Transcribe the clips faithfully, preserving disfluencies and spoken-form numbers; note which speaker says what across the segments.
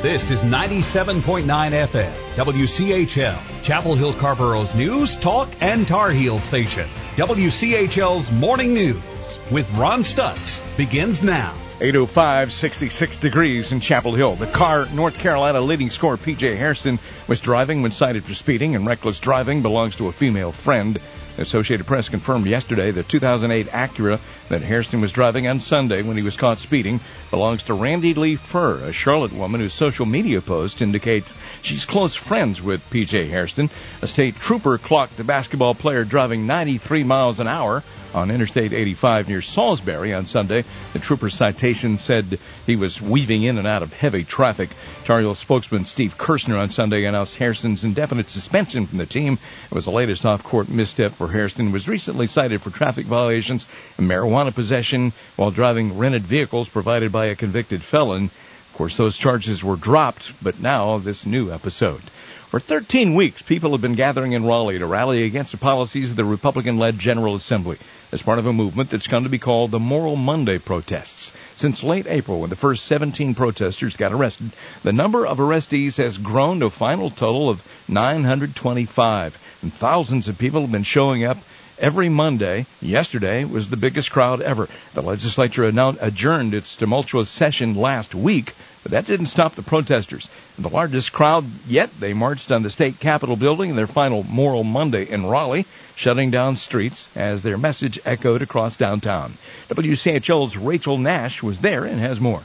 Speaker 1: This is ninety-seven point nine F M, W C H L, Chapel Hill Carborough's news, talk, and Tar Heel station. W C H L's Morning News with Ron Stutz begins now.
Speaker 2: eight oh five, sixty-six degrees in Chapel Hill. The car North Carolina leading scorer P J Hairston was driving when cited for speeding, and reckless driving belongs to a female friend. The Associated Press confirmed yesterday the two thousand eight Acura that Hairston was driving on Sunday when he was caught speeding belongs to Randy Lee Furr, a Charlotte woman whose social media post indicates she's close friends with P J Hairston. A state trooper clocked the basketball player driving ninety-three miles an hour on Interstate eighty-five near Salisbury on Sunday. The trooper's citation said he was weaving in and out of heavy traffic. Tar Heel spokesman Steve Kirshner on Sunday announced Hairston's indefinite suspension from the team. It was the latest off-court misstep for Hairston. Was recently cited for traffic violations and marijuana possession while driving rented vehicles provided by a convicted felon. Of course, those charges were dropped, but now this new episode. For thirteen weeks, people have been gathering in Raleigh to rally against the policies of the Republican-led General Assembly as part of a movement that's come to be called the Moral Monday protests. Since late April, when the first seventeen protesters got arrested, the number of arrestees has grown to a final total of nine hundred twenty-five, and thousands of people have been showing up every Monday. Yesterday was the biggest crowd ever. The legislature announced, adjourned its tumultuous session last week, but that didn't stop the protesters. The largest crowd yet, they marched on the state capitol building in their final Moral Monday in Raleigh, shutting down streets as their message echoed across downtown. W C H L's Rachel Nash was there and has more.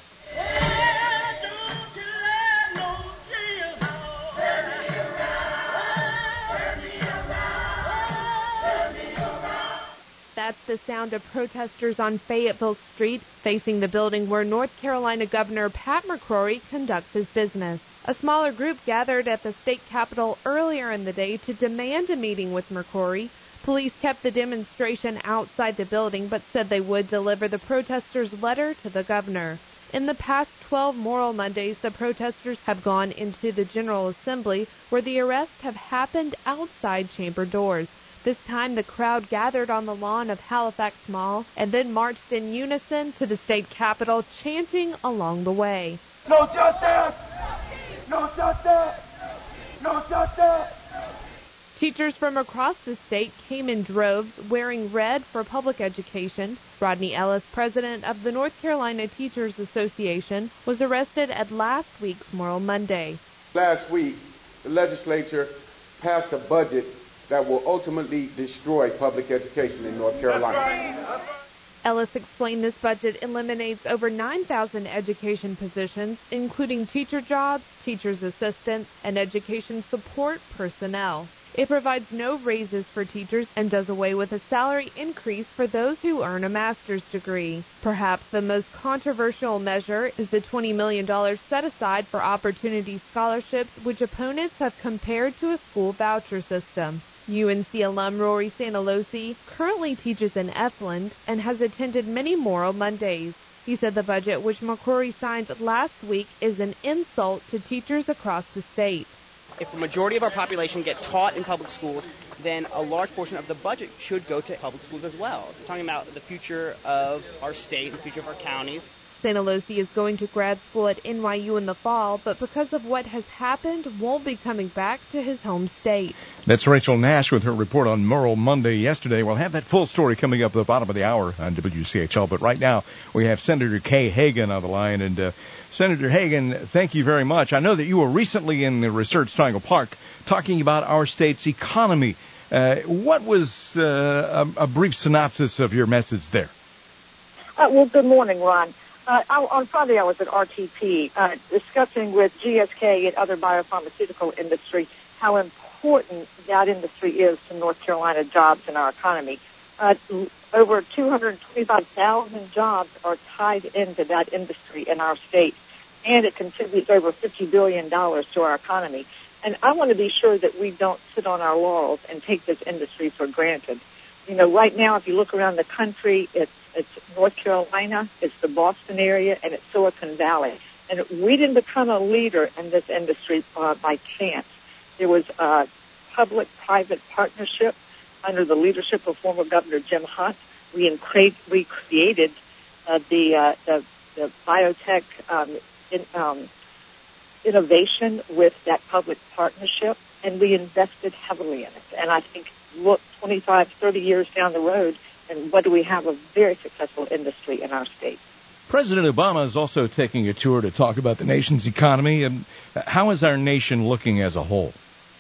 Speaker 3: That's the sound of protesters on Fayetteville Street facing the building where North Carolina Governor Pat McCrory conducts his business. A smaller group gathered at the state capitol earlier in the day to demand a meeting with McCrory. Police kept the demonstration outside the building but said they would deliver the protesters' letter to the governor. In the past twelve Moral Mondays, the protesters have gone into the General Assembly where the arrests have happened outside chamber doors. This time, the crowd gathered on the lawn of Halifax Mall and then marched in unison to the state capitol, chanting along the way.
Speaker 4: No justice! No justice! No justice!
Speaker 3: Teachers from across the state came in droves wearing red for public education. Rodney Ellis, president of the North Carolina Teachers Association, was arrested at last week's Moral Monday.
Speaker 5: Last week, the legislature passed a budget that will ultimately destroy public education in North Carolina.
Speaker 3: Ellis explained this budget eliminates over nine thousand education positions, including teacher jobs, teacher's assistants, and education support personnel. It provides no raises for teachers and does away with a salary increase for those who earn a master's degree. Perhaps the most controversial measure is the twenty million dollars set aside for opportunity scholarships, which opponents have compared to a school voucher system. U N C alum Rory Sanalosi currently teaches in Efland and has attended many Moral Mondays. He said the budget, which McCrory signed last week, is an insult to teachers across the state.
Speaker 6: If the majority of our population get taught in public schools, then a large portion of the budget should go to public schools as well. We're talking about the future of our state, the future of our counties.
Speaker 3: Sanalosi is going to grad school at N Y U in the fall, but because of what has happened, won't be coming back to his home state.
Speaker 2: That's Rachel Nash with her report on Moral Monday yesterday. We'll have that full story coming up at the bottom of the hour on W C H L. But right now, we have Senator Kay Hagan on the line. And uh, Senator Hagan, thank you very much. I know that you were recently in the Research Triangle Park talking about our state's economy. Uh, what was uh, a, a brief synopsis of your message there?
Speaker 7: Uh, well, good morning, Ron. Uh, I, on Friday, I was at R T P uh, discussing with G S K and other biopharmaceutical industry how important that industry is to North Carolina jobs and our economy. Uh, over two hundred twenty-five thousand jobs are tied into that industry in our state, and it contributes over fifty billion dollars to our economy. And I want to be sure that we don't sit on our laurels and take this industry for granted. You know, right now, if you look around the country, it's it's North Carolina, it's the Boston area, and it's Silicon Valley. And we didn't become a leader in this industry uh, by chance. There was a public-private partnership under the leadership of former Governor Jim Hunt. We, incre- we created uh, the, uh, the the biotech um, in, um, innovation with that public partnership, and we invested heavily in it. And I think, look, twenty-five, thirty years down the road, and what do we have? A very successful industry in our state.
Speaker 2: President Obama is also taking a tour to talk about the nation's economy. And how is our nation looking as a whole?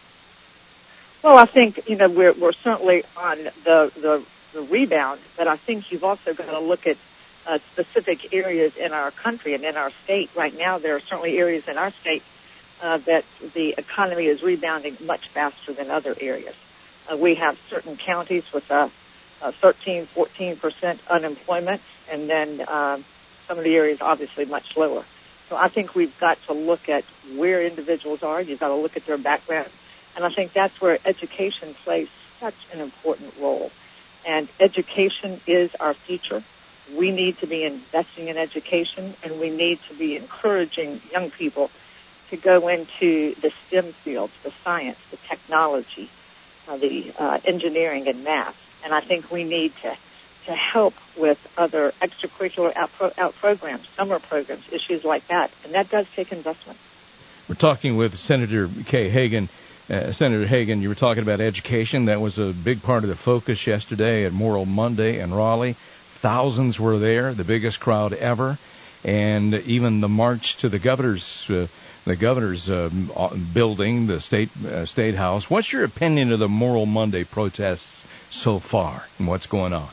Speaker 7: Well, I think, you know, we're, we're certainly on the, the, the rebound, but I think you've also got to look at uh, specific areas in our country and in our state. Right now, there are certainly areas in our state uh, that the economy is rebounding much faster than other areas. Uh, we have certain counties with a, a thirteen, fourteen percent unemployment, and then uh, some of the areas obviously much lower. So I think we've got to look at where individuals are. You've got to look at their background. And I think that's where education plays such an important role. And education is our future. We need to be investing in education, and we need to be encouraging young people to go into the STEM fields, the science, the technology, uh, the uh, engineering and math. And I think we need to, to help with other extracurricular out, pro, out programs, summer programs, issues like that. And that does take investment.
Speaker 2: We're talking with Senator Kay Hagan. Uh, Senator Hagan, you were talking about education. That was a big part of the focus yesterday at Moral Monday in Raleigh. Thousands were there, the biggest crowd ever, and even the march to the governor's uh, the governor's uh, building, the state uh, state house. What's your opinion of the Moral Monday protests so far, and what's going on?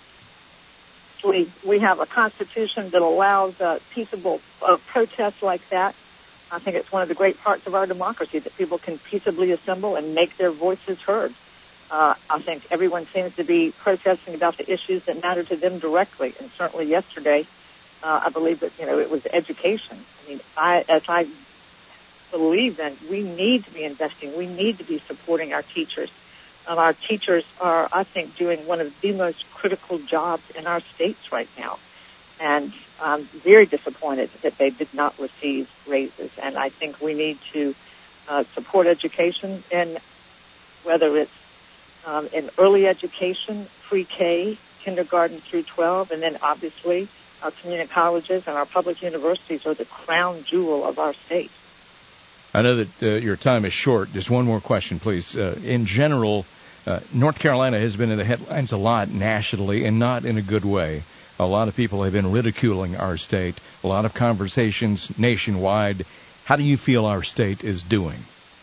Speaker 7: We we have a constitution that allows uh, peaceable uh, protests like that. I think it's one of the great parts of our democracy that people can peaceably assemble and make their voices heard. Uh, I think everyone seems to be protesting about the issues that matter to them directly. And certainly yesterday, uh, I believe that, you know, it was education. I mean, I, as I believe that we need to be investing, we need to be supporting our teachers. Um, our teachers are, I think, doing one of the most critical jobs in our states right now. And I'm very disappointed that they did not receive raises. And I think we need to uh, support education, and whether it's um, in early education, pre-K, kindergarten through twelve, and then obviously our community colleges and our public universities are the crown jewel of our state.
Speaker 2: I know that uh, your time is short. Just one more question, please. Uh, in general, uh, North Carolina has been in the headlines a lot nationally, and not in a good way. A lot of people have been ridiculing our state, a lot of conversations nationwide. How do you feel our state is doing?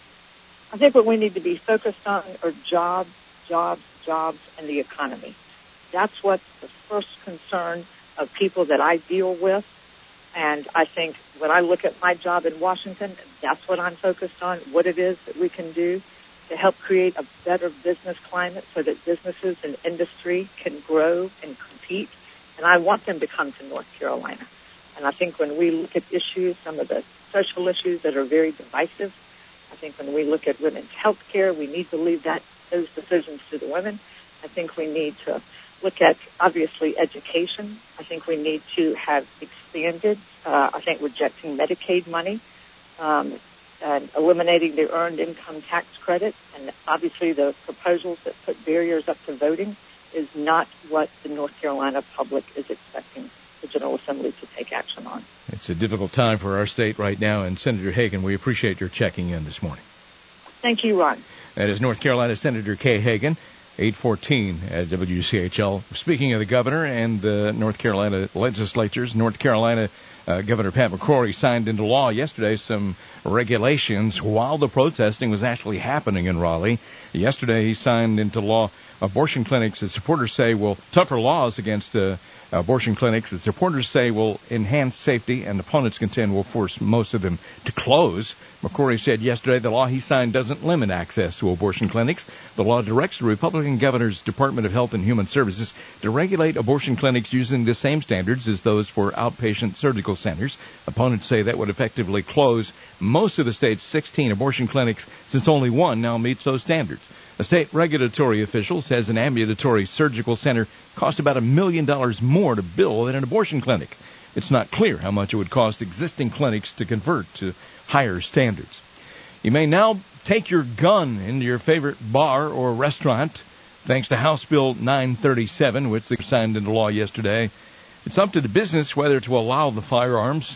Speaker 7: I think what we need to be focused on are jobs, jobs, jobs, and the economy. That's what's the first concern of people that I deal with. And I think when I look at my job in Washington, that's what I'm focused on, what it is that we can do to help create a better business climate so that businesses and industry can grow and compete. And I want them to come to North Carolina. And I think when we look at issues, some of the social issues that are very divisive, I think when we look at women's health care, we need to leave that those decisions to the women. I think we need to look at, obviously, education. I think we need to have expanded, uh, I think, rejecting Medicaid money, um, and eliminating the earned income tax credit. And obviously the proposals that put barriers up to voting is not what the North Carolina public is expecting the General Assembly to take action on.
Speaker 2: It's a difficult time for our state right now, and Senator Hagan, we appreciate your checking in this morning.
Speaker 7: Thank you, Ron.
Speaker 2: That is North Carolina Senator Kay Hagan, eight fourteen at W C H L. Speaking of the governor and the North Carolina legislatures, North Carolina uh, Governor Pat McCrory signed into law yesterday some regulations while the protesting was actually happening in Raleigh. Yesterday he signed into law abortion clinics that supporters say will tougher laws against uh, abortion clinics that supporters say will enhance safety, and opponents contend will force most of them to close. McCrory said yesterday the law he signed doesn't limit access to abortion clinics. The law directs the Republican governor's Department of Health and Human Services to regulate abortion clinics using the same standards as those for outpatient surgical centers. Opponents say that would effectively close most of the state's sixteen abortion clinics, since only one now meets those standards. A state regulatory official says an ambulatory surgical center costs about a million dollars more to build than an abortion clinic. It's not clear how much it would cost existing clinics to convert to higher standards. You may now take your gun into your favorite bar or restaurant thanks to House Bill nine thirty-seven, which they signed into law yesterday. It's up to the business whether to allow the firearms.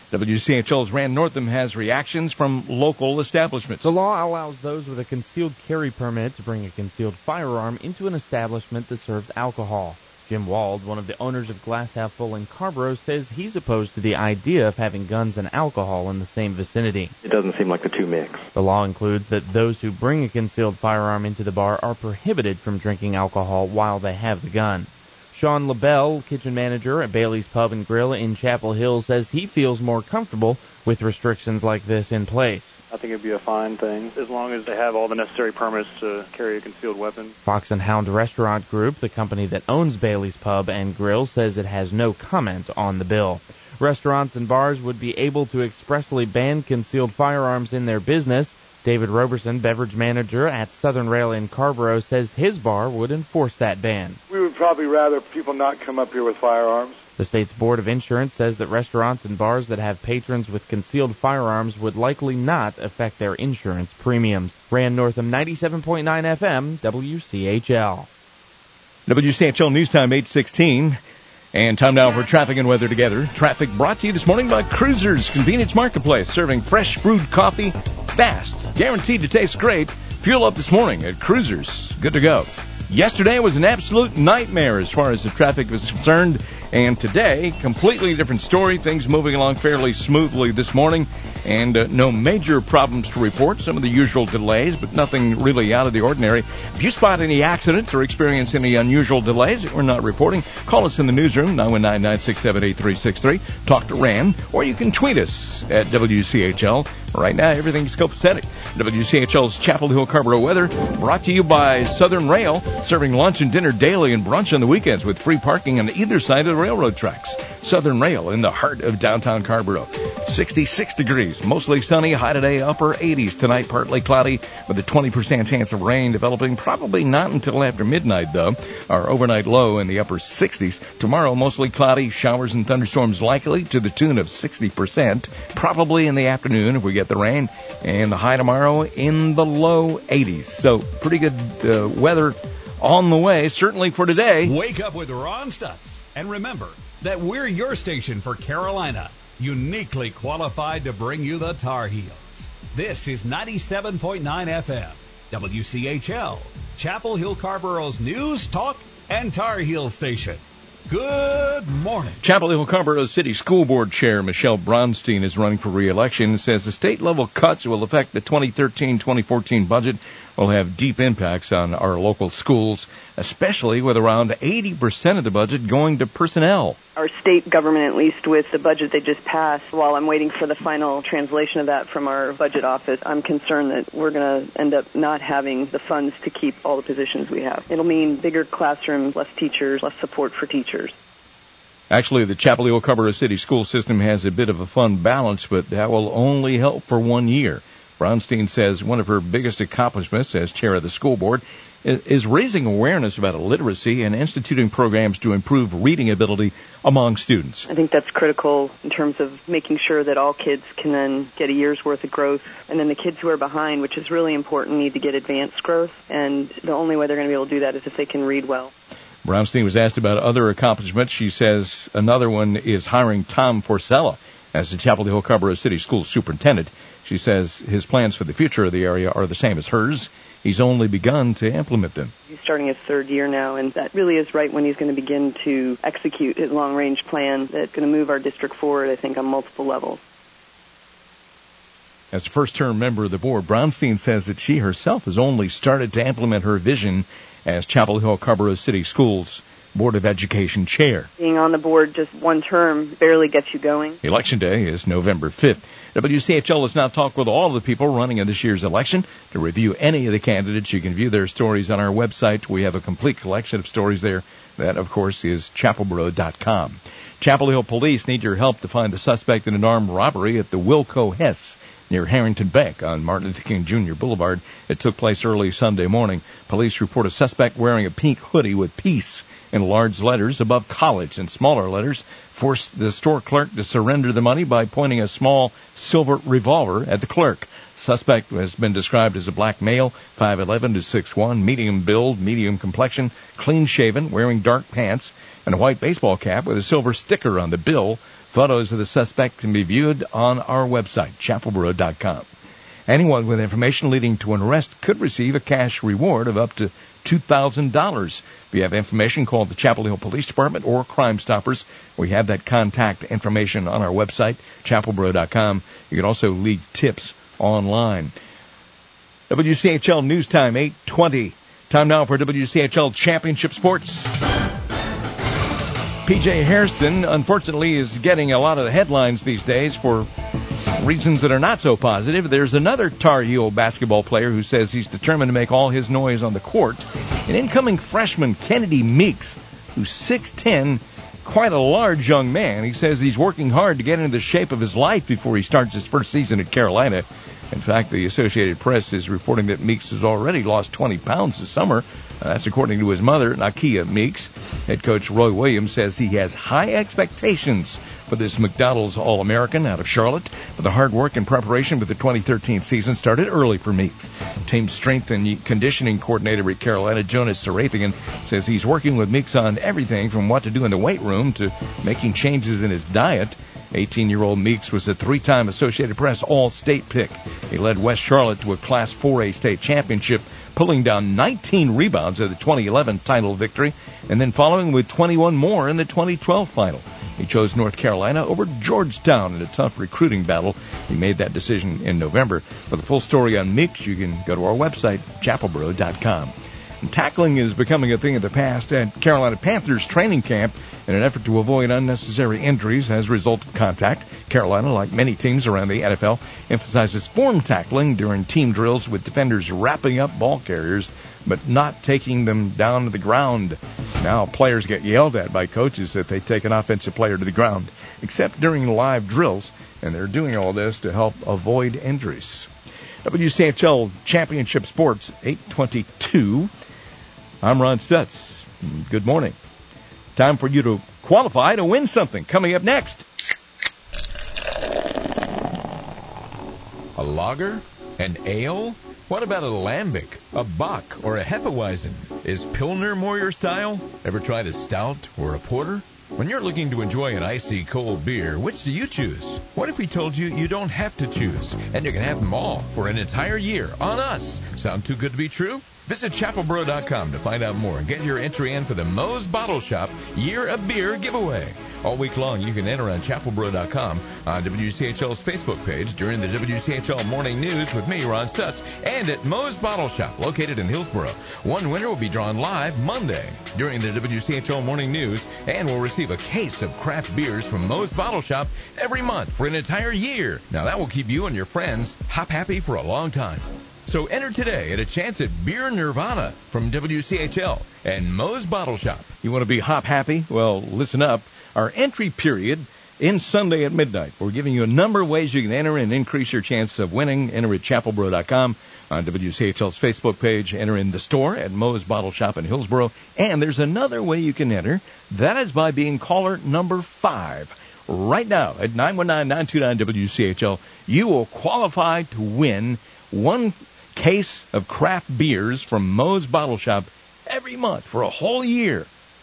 Speaker 2: W C H L's Rand Northam has reactions from local establishments.
Speaker 8: The law allows those with a concealed carry permit to bring a concealed firearm into an establishment that serves alcohol. Jim Wald, one of the owners of Glass Half Full in Carborough, says he's opposed to the idea of having guns and alcohol in the same vicinity.
Speaker 9: It doesn't seem like the two mix.
Speaker 8: The law includes that those who bring a concealed firearm into the bar are prohibited from drinking alcohol while they have the gun. Sean LaBelle, kitchen manager at Bailey's Pub and Grill in Chapel Hill, says he feels more comfortable with restrictions like this in place.
Speaker 10: I think it'd be a fine thing, as long as they have all the necessary permits to carry a concealed weapon.
Speaker 8: Fox and Hound Restaurant Group, the company that owns Bailey's Pub and Grill, says it has no comment on the bill. Restaurants and bars would be able to expressly ban concealed firearms in their business. David Roberson, beverage manager at Southern Rail in Carborough, says his bar would enforce that ban.
Speaker 11: We would probably rather people not come up here with firearms.
Speaker 8: The state's Board of Insurance says that restaurants and bars that have patrons with concealed firearms would likely not affect their insurance premiums. Rand Northam, ninety-seven point nine F M, W C H L.
Speaker 2: W C H L News Time, eight sixteen. And time now for traffic and weather together. Traffic brought to you this morning by Cruisers Convenience Marketplace, serving fresh brewed coffee fast, guaranteed to taste great. Fuel up this morning at Cruisers. Good to go. Yesterday was an absolute nightmare as far as the traffic was concerned. And today, completely different story. Things moving along fairly smoothly this morning, and uh, no major problems to report. Some of the usual delays, but nothing really out of the ordinary. If you spot any accidents or experience any unusual delays that we're not reporting, call us in the newsroom, nine one nine, nine six seven, eight three six three. Talk to Rand, or you can tweet us at W C H L. Right now, everything's copacetic. W C H L's Chapel Hill Carborough weather brought to you by Southern Rail, serving lunch and dinner daily and brunch on the weekends with free parking on either side of the railroad tracks. Southern Rail in the heart of downtown Carborough. sixty-six degrees, mostly sunny, high today, upper eighties tonight, partly cloudy with a twenty percent chance of rain developing, probably not until after midnight though. Our overnight low in the upper sixties. Tomorrow, mostly cloudy, showers and thunderstorms likely to the tune of sixty percent, probably in the afternoon if we get the rain, and the high tomorrow in the low eighties. So pretty good uh, weather on the way, certainly for today.
Speaker 1: Wake up with Ron Stutz. And remember that we're your station for Carolina, uniquely qualified to bring you the Tar Heels. This is ninety-seven point nine F M, W C H L, Chapel Hill Carborough's news, talk, and Tar Heel station. Good morning.
Speaker 2: Chapel Hill Carborough City School Board Chair Michelle Bronstein is running for re-election and says the state-level cuts will affect the twenty thirteen twenty fourteen budget, will have deep impacts on our local schools, especially with around eighty percent of the budget going to personnel.
Speaker 12: Our state government, at least with the budget they just passed, while I'm waiting for the final translation of that from our budget office, I'm concerned that we're going to end up not having the funds to keep all the positions we have. It'll mean bigger classrooms, less teachers, less support for teachers.
Speaker 2: Actually, the Chapel Hill Carborough City school system has a bit of a fund balance, but that will only help for one year. Bronstein says one of her biggest accomplishments as chair of the school board is raising awareness about illiteracy and instituting programs to improve reading ability among students.
Speaker 12: I think that's critical in terms of making sure that all kids can then get a year's worth of growth. And then the kids who are behind, which is really important, need to get advanced growth. And the only way they're going to be able to do that is if they can read well.
Speaker 2: Bronstein was asked about other accomplishments. She says another one is hiring Tom Forcella as the Chapel Hill Carborough City School Superintendent. She says his plans for the future of the area are the same as hers. He's only begun to implement them.
Speaker 12: He's starting his third year now, and that really is right when he's going to begin to execute his long-range plan that's going to move our district forward, I think, on multiple levels.
Speaker 2: As a first-term member of the board, Bronstein says that she herself has only started to implement her vision as Chapel Hill Carborough City Schools Board of Education chair.
Speaker 12: Being on the board just one term barely gets you going.
Speaker 2: Election day is November fifth. W C H L has now talked with all of the people running in this year's election. To review any of the candidates, you can view their stories on our website. We have a complete collection of stories there. That, of course, is chapelboro dot com. Chapel Hill police need your help to find the suspect in an armed robbery at the Wilco Hess near Harrington Bank on Martin Luther King Junior Boulevard. It took place early Sunday morning. Police report a suspect wearing a pink hoodie with peace in large letters above college, and smaller letters forced the store clerk to surrender the money by pointing a small silver revolver at the clerk. Suspect has been described as a black male, five eleven to six one, medium build, medium complexion, clean-shaven, wearing dark pants, and a white baseball cap with a silver sticker on the bill Photos of the suspect can be viewed on our website, chapel boro dot com. Anyone with information leading to an arrest could receive a cash reward of up to two thousand dollars. If you have information, call the Chapel Hill Police Department or Crime Stoppers. We have that contact information on our website, chapel boro dot com. You can also leave tips online. W C H L News Time, eight twenty. Time now for W C H L Championship Sports. P J Hairston, unfortunately, is getting a lot of the headlines these days for reasons that are not so positive. There's another Tar Heel basketball player who says he's determined to make all his noise on the court. An incoming freshman, Kennedy Meeks, who's six ten, quite a large young man. He says he's working hard to get into the shape of his life before he starts his first season at Carolina. In fact, the Associated Press is reporting that Meeks has already lost twenty pounds this summer. Uh, that's according to his mother, Nakia Meeks. Head coach Roy Williams says he has high expectations for this McDonald's All-American out of Charlotte. But the hard work and preparation for the twenty thirteen season started early for Meeks. Team strength and conditioning coordinator at Carolina, Jonas Sarafian, says he's working with Meeks on everything from what to do in the weight room to making changes in his diet. eighteen-year-old Meeks was a three-time Associated Press All-State pick. He led West Charlotte to a Class four A state championship, pulling down nineteen rebounds at the twenty eleven title victory, and then following with twenty-one more in the twenty twelve final. He chose North Carolina over Georgetown in a tough recruiting battle. He made that decision in November. For the full story on Meeks, you can go to our website, chapel boro dot com. And tackling is becoming a thing of the past at Carolina Panthers training camp in an effort to avoid unnecessary injuries as a result of contact. Carolina, like many teams around the N F L, emphasizes form tackling during team drills with defenders wrapping up ball carriers but not taking them down to the ground. Now players get yelled at by coaches if they take an offensive player to the ground, except during live drills, and they're doing all this to help avoid injuries. W C H L Championship Sports, eight twenty-two. I'm Ron Stutz. Good morning. Time for you to qualify to win something. Coming up next.
Speaker 9: A lager? An ale? What about a lambic, a bock, or a hefeweizen? Is Pilsner more your style? Ever tried a stout or a porter? When you're looking to enjoy an icy cold beer, which do you choose? What if we told you you don't have to choose, and you can have them all for an entire year on us? Sound too good to be true? Visit chapel boro dot com to find out more and get your entry in for the Moe's Bottle Shop Year of Beer giveaway. All week long, you can enter on chapel boro dot com, on W C H L's Facebook page, during the W C H L Morning News with me, Ron Stutz, and at Moe's Bottle Shop, located in Hillsboro. One winner will be drawn live Monday during the W C H L Morning News, and will receive a case of craft beers from Moe's Bottle Shop every month for an entire year. Now, that will keep you and your friends hop happy for a long time. So enter today at a chance at Beer Nirvana from W C H L and Moe's Bottle Shop.
Speaker 2: You want to be hop happy? Well, listen up. Our entry period ends Sunday at midnight. We're giving you a number of ways you can enter and increase your chance of winning. Enter at chapel boro dot com, on W C H L's Facebook page. Enter in the store at Moe's Bottle Shop in Hillsboro. And there's another way you can enter. That is by being caller number five. Right now at nine one nine, nine two nine, W C H L, you will qualify to win one case of craft beers from Moe's Bottle Shop every month for a whole year.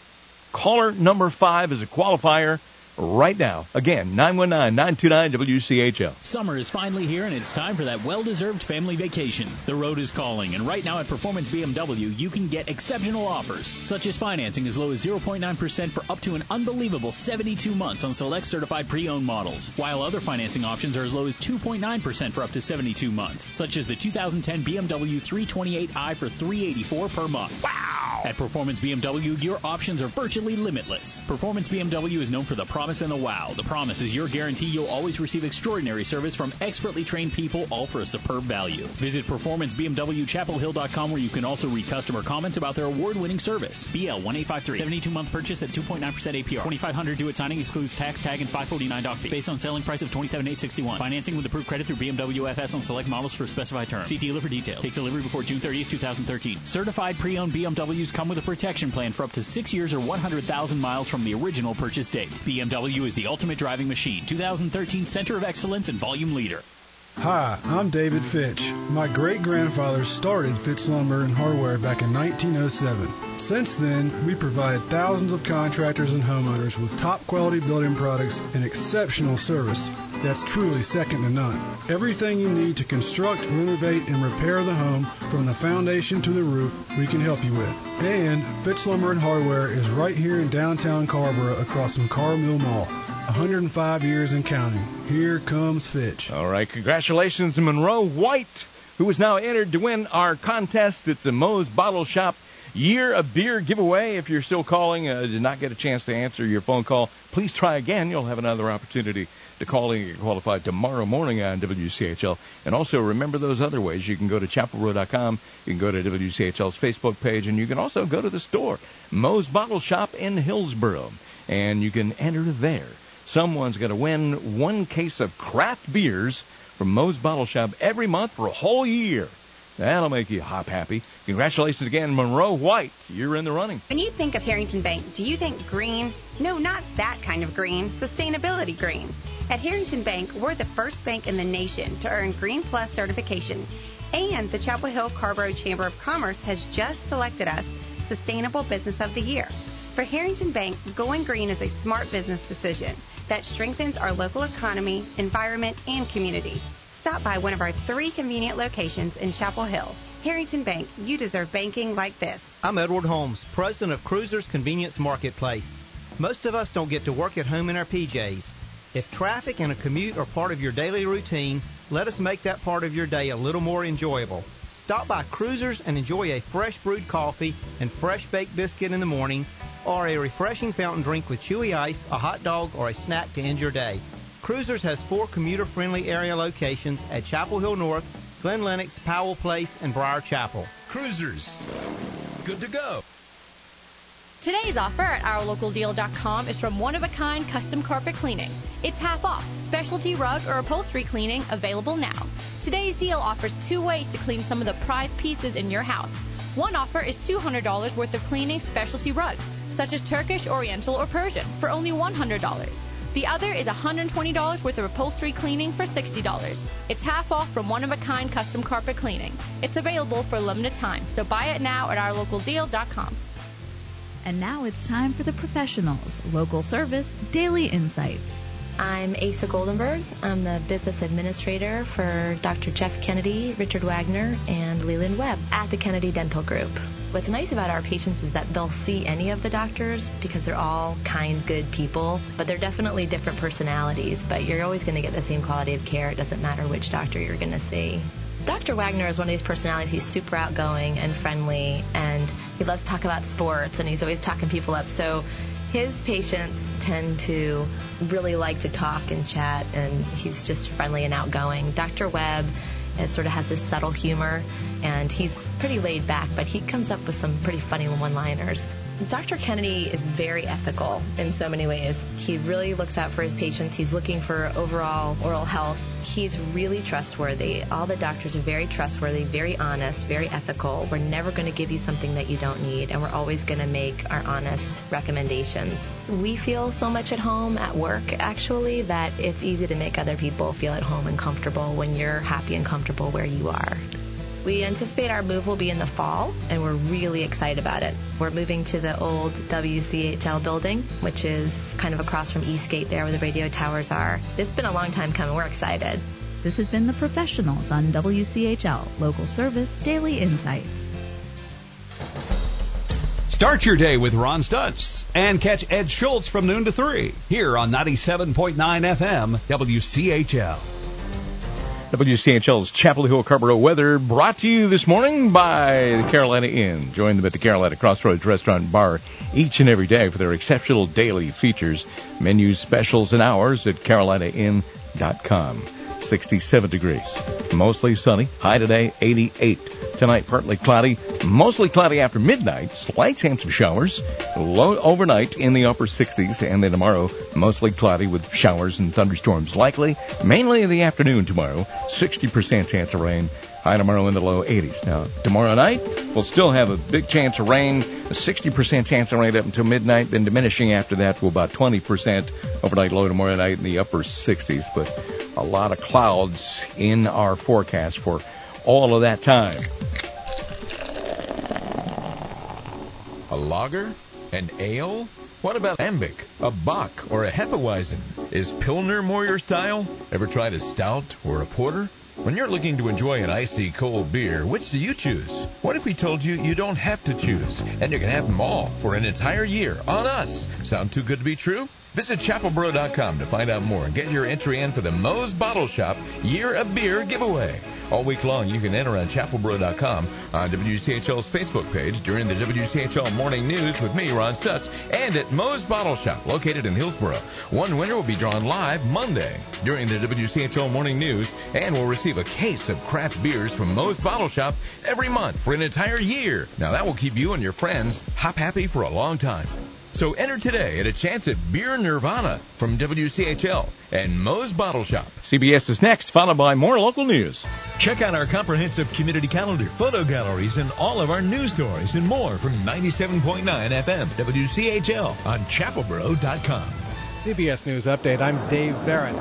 Speaker 2: Caller number five is a qualifier right now. Again, nine one nine, nine two nine, W C H L.
Speaker 13: Summer is finally here, and it's time for that well-deserved family vacation. The road is calling, and right now at Performance B M W, you can get exceptional offers, such as financing as low as zero point nine percent for up to an unbelievable seventy-two months on select certified pre-owned models, while other financing options are as low as two point nine percent for up to seventy-two months, such as the two thousand ten B M W three twenty-eight i for three hundred eighty-four dollars per month. Wow! At Performance B M W, your options are virtually limitless. Performance B M W is known for the promise and the wow. The promise is your guarantee you'll always receive extraordinary service from expertly trained people, all for a superb value. Visit Performance B M W Chapel Hill dot com, where you can also read customer comments about their award-winning service. B L one eight five three. seventy-two month purchase at two point nine percent A P R. twenty-five hundred due at signing excludes tax, tag, and five forty-nine doc fee. Based on selling price of twenty-seven thousand eight hundred sixty-one dollars. Financing with approved credit through B M W F S on select models for specified terms. See dealer for details. Take delivery before June thirtieth, two thousand thirteen. Certified pre-owned B M Ws come with a protection plan for up to six years or one hundred thousand miles from the original purchase date. B M W is the ultimate driving machine. two thousand thirteen Center of Excellence and Volume Leader.
Speaker 14: Hi, I'm David Fitch. My great-grandfather started Fitch Lumber and Hardware back in nineteen oh seven. Since then, we provide thousands of contractors and homeowners with top-quality building products and exceptional service that's truly second to none. Everything you need to construct, renovate, and repair the home, from the foundation to the roof, we can help you with. And Fitch Lumber and Hardware is right here in downtown Carrboro across from Carr Mill Mall. one hundred five years and counting. Here comes Fitch.
Speaker 2: All right, congratulations to Monroe White, who is now entered to win our contest. It's a Moe's Bottle Shop Year of Beer giveaway. If you're still calling, uh, did not get a chance to answer your phone call, please try again. You'll have another opportunity to call in and get qualified tomorrow morning on W C H L. And also remember those other ways. You can go to chapel row dot com. You can go to W C H L's Facebook page, and you can also go to the store, Moe's Bottle Shop in Hillsboro, and you can enter there. Someone's going to win one case of craft beers from Moe's Bottle Shop every month for a whole year. That'll make you hop happy. Congratulations again, Monroe White. You're in the running.
Speaker 15: When you think of Harrington Bank, do you think green? No, not that kind of green. Sustainability green. At Harrington Bank, we're the first bank in the nation to earn Green Plus certification. And the Chapel Hill Carrboro Chamber of Commerce has just selected us Sustainable Business of the Year. For Harrington Bank, going green is a smart business decision that strengthens our local economy, environment, and community. Stop by one of our three convenient locations in Chapel Hill. Harrington Bank, you deserve banking like this.
Speaker 16: I'm Edward Holmes, president of Cruisers Convenience Marketplace. Most of us don't get to work at home in our P Js. If traffic and a commute are part of your daily routine, let us make that part of your day a little more enjoyable. Stop by Cruisers and enjoy a fresh brewed coffee and fresh baked biscuit in the morning, or a refreshing fountain drink with chewy ice, a hot dog, or a snack to end your day. Cruisers has four commuter-friendly area locations at Chapel Hill North, Glen Lennox, Powell Place, and Briar Chapel.
Speaker 9: Cruisers. Good to go.
Speaker 17: Today's offer at our local deal dot com is from One of a Kind Custom Carpet Cleaning. It's half off. Specialty rug or upholstery cleaning available now. Today's deal offers two ways to clean some of the prized pieces in your house. One offer is two hundred dollars worth of cleaning specialty rugs, such as Turkish, Oriental, or Persian, for only one hundred dollars. The other is one hundred twenty dollars worth of upholstery cleaning for sixty dollars. It's half off from One of a Kind Custom Carpet Cleaning. It's available for a limited time, so buy it now at our local deal dot com.
Speaker 18: And now it's time for the professionals. Local service, daily insights.
Speaker 19: I'm Asa Goldenberg. I'm the business administrator for Doctor Jeff Kennedy, Richard Wagner, and Leland Webb at the Kennedy Dental Group. What's nice about our patients is that they'll see any of the doctors because they're all kind, good people, but they're definitely different personalities, but you're always going to get the same quality of care. It doesn't matter which doctor you're going to see. Doctor Wagner is one of these personalities. He's super outgoing and friendly, and he loves to talk about sports, and he's always talking people up. So his patients tend to really like to talk and chat, and he's just friendly and outgoing. Doctor Webb is, sort of has this subtle humor, and he's pretty laid back, but he comes up with some pretty funny one-liners. Doctor Kennedy is very ethical in so many ways. He really looks out for his patients. He's looking for overall oral health. He's really trustworthy. All the doctors are very trustworthy, very honest, very ethical. We're never going to give you something that you don't need, and we're always going to make our honest recommendations. We feel so much at home at work, actually, that it's easy to make other people feel at home and comfortable when you're happy and comfortable where you are. We anticipate our move will be in the fall, and we're really excited about it. We're moving to the old W C H L building, which is kind of across from Eastgate there where the radio towers are. It's been a long time coming. We're excited.
Speaker 18: This has been The Professionals on W C H L, local service, daily insights.
Speaker 1: Start your day with Ron Stutz and catch Ed Schultz from noon to three here on ninety-seven point nine F M W C H L.
Speaker 2: W C H L's Chapel Hill Carrboro weather brought to you this morning by the Carolina Inn. Join them at the Carolina Crossroads Restaurant and Bar each and every day for their exceptional daily features, menus, specials, and hours at carolina inn dot com. sixty-seven degrees. Mostly sunny. High today, eighty-eight. Tonight, partly cloudy. Mostly cloudy after midnight. Slight chance of showers. Low overnight in the upper sixties. And then tomorrow, mostly cloudy with showers and thunderstorms likely. Mainly in the afternoon tomorrow. sixty percent chance of rain. High tomorrow in the low eighties. Now, tomorrow night, we'll still have a big chance of rain, a sixty percent chance of rain up until midnight, then diminishing after that to about twenty percent. Overnight low tomorrow night in the upper sixties, but a lot of clouds in our forecast for all of that time.
Speaker 9: A lager? An ale? What about Lambic, a Bock, or a Hefeweizen? Is Pilsner more your style? Ever tried a stout or a porter? When you're looking to enjoy an icy cold beer, which do you choose? What if we told you you don't have to choose, and you can have them all for an entire year on us? Sound too good to be true? Visit chapel bro dot com to find out more and get your entry in for the Moe's Bottle Shop Year of Beer giveaway. All week long, you can enter on chapel bro dot com, on W C H L's Facebook page, during the W C H L Morning News with me, Ron Stutz, and at Moe's Bottle Shop, located in Hillsboro. One winner will be drawn live Monday during the W C H L Morning News, and will receive a case of craft beers from Moe's Bottle Shop every month for an entire year. Now, that will keep you and your friends hop happy for a long time. So enter today at a chance at Beer Nirvana from W C H L and Moe's Bottle Shop.
Speaker 2: C B S is next, followed by more local news.
Speaker 20: Check out our comprehensive community calendar, photo galleries, and all of our news stories and more from ninety-seven point nine F M W C H L on chapel bro dot com.
Speaker 21: C B S News Update, I'm Dave Barrett.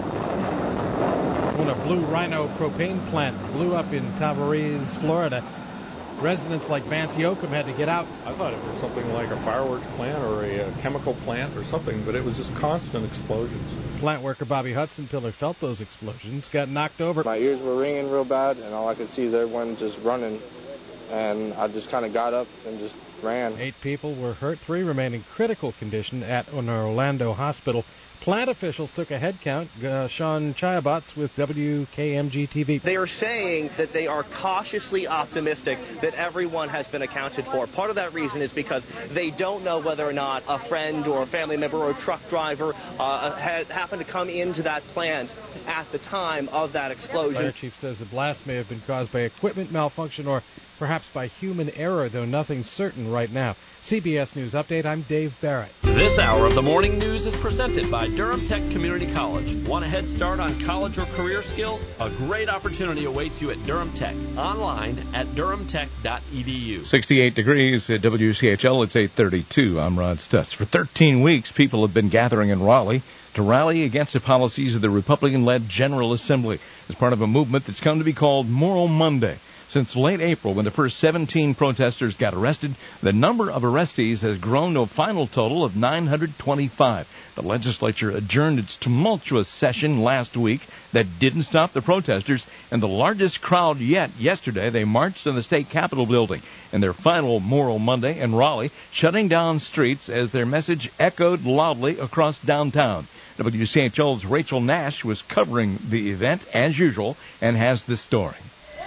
Speaker 21: When a Blue Rhino propane plant blew up in Tavares, Florida, residents like Vance Yoakum had to get out.
Speaker 22: I thought it was something like a fireworks plant or a, a chemical plant or something, but it was just constant explosions.
Speaker 21: Plant worker Bobby Hudson Pillar felt those explosions, got knocked over.
Speaker 23: My ears were ringing real bad, and all I could see is everyone just running, and I just kind of got up and just ran.
Speaker 21: Eight people were hurt, three remain in critical condition at an Orlando hospital. Plant officials took a head count. Uh, Sean Chayabots with W K M G T V.
Speaker 24: They are saying that they are cautiously optimistic that everyone has been accounted for. Part of that reason is because they don't know whether or not a friend or a family member or a truck driver uh, had happened to come into that plant at the time of that explosion.
Speaker 21: Fire chief says the blast may have been caused by equipment malfunction or perhaps by human error, though nothing's certain right now. C B S News Update, I'm Dave Barrett.
Speaker 25: This hour of the morning news is presented by Durham Tech Community College. Want a head start on college or career skills? A great opportunity awaits you at Durham Tech. Online at durham tech dot e d u.
Speaker 2: sixty-eight degrees at W C H L. It's eight thirty-two. I'm Ron Stutz. For thirteen weeks, people have been gathering in Raleigh to rally against the policies of the Republican-led General Assembly as part of a movement that's come to be called Moral Monday. Since late April, when the first seventeen protesters got arrested, the number of arrestees has grown to a final total of nine hundred twenty-five. The legislature adjourned its tumultuous session last week that didn't stop the protesters, and the largest crowd yet yesterday, they marched in the state capitol building in their final Moral Monday in Raleigh, shutting down streets as their message echoed loudly across downtown. W C H L's Rachel Nash was covering the event as usual and has the story.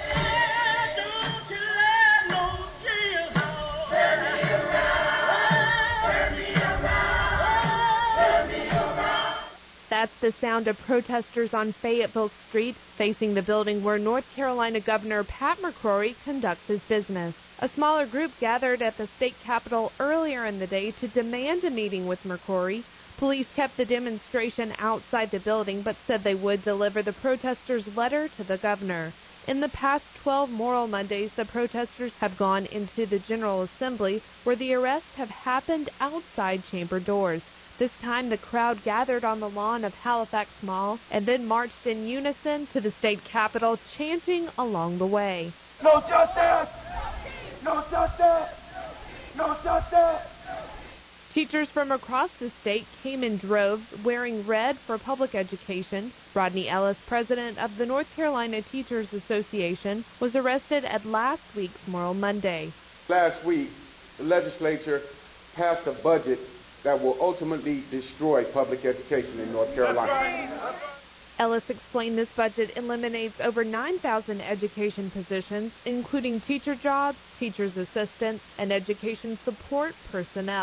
Speaker 3: That's the sound of protesters on Fayetteville Street facing the building where North Carolina Governor Pat McCrory conducts his business. A smaller group gathered at the state capitol earlier in the day to demand a meeting with McCrory. Police kept the demonstration outside the building but said they would deliver the protesters' letter to the governor. In the past twelve Moral Mondays, the protesters have gone into the General Assembly where the arrests have happened outside chamber doors. This time, the crowd gathered on the lawn of Halifax Mall and then marched in unison to the state capitol, chanting along the way.
Speaker 4: No justice! No justice! No justice!
Speaker 3: Teachers from across the state came in droves wearing red for public education. Rodney Ellis, president of the North Carolina Teachers Association, was arrested at last week's Moral Monday.
Speaker 5: Last week, the legislature passed a budget that will ultimately destroy public education in North Carolina.
Speaker 3: Ellis explained this budget eliminates over nine thousand education positions, including teacher jobs, teacher's assistants, and education support personnel.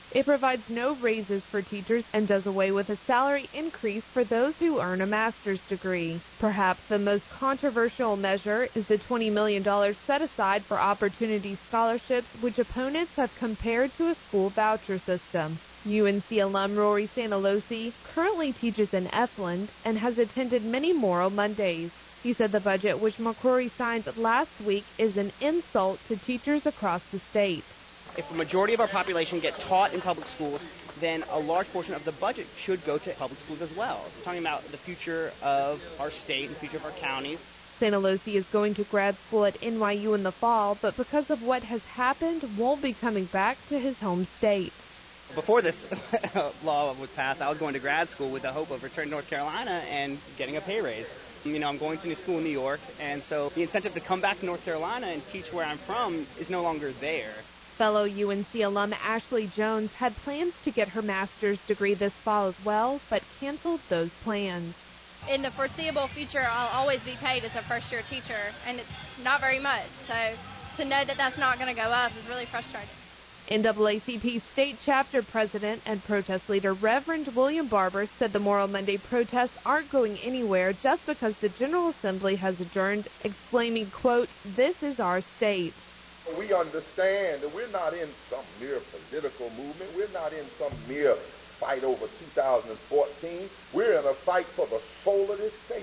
Speaker 3: It provides no raises for teachers and does away with a salary increase for those who earn a master's degree. Perhaps the most controversial measure is the twenty million dollars set aside for Opportunity Scholarships, which opponents have compared to a school voucher system. U N C alum Rory Santalosi currently teaches in Efland and has attended many Moral Mondays. He said the budget, which McCrory signed last week, is an insult to teachers across the state.
Speaker 6: If the majority of our population get taught in public schools, then a large portion of the budget should go to public schools as well. We're talking about the future of our state and the future of our counties.
Speaker 3: Santalosi is going to grad school at N Y U in the fall, but because of what has happened, won't be coming back to his home state.
Speaker 6: Before this law was passed, I was going to grad school with the hope of returning to North Carolina and getting a pay raise. You know, I'm going to new school in New York, and so the incentive to come back to North Carolina and teach where I'm from is no longer there.
Speaker 3: Fellow U N C alum Ashley Jones had plans to get her master's degree this fall as well, but canceled those plans.
Speaker 7: In the foreseeable future, I'll always be paid as a first-year teacher, and it's not very much. So to know that that's not going to go up is really frustrating.
Speaker 3: N double A C P State Chapter President and protest leader Reverend William Barber said the Moral Monday protests aren't going anywhere just because the General Assembly has adjourned, exclaiming, quote, "This is our state."
Speaker 8: We understand that we're not in some mere political movement. We're not in some mere fight over two thousand fourteen. We're in a fight for the soul of this state,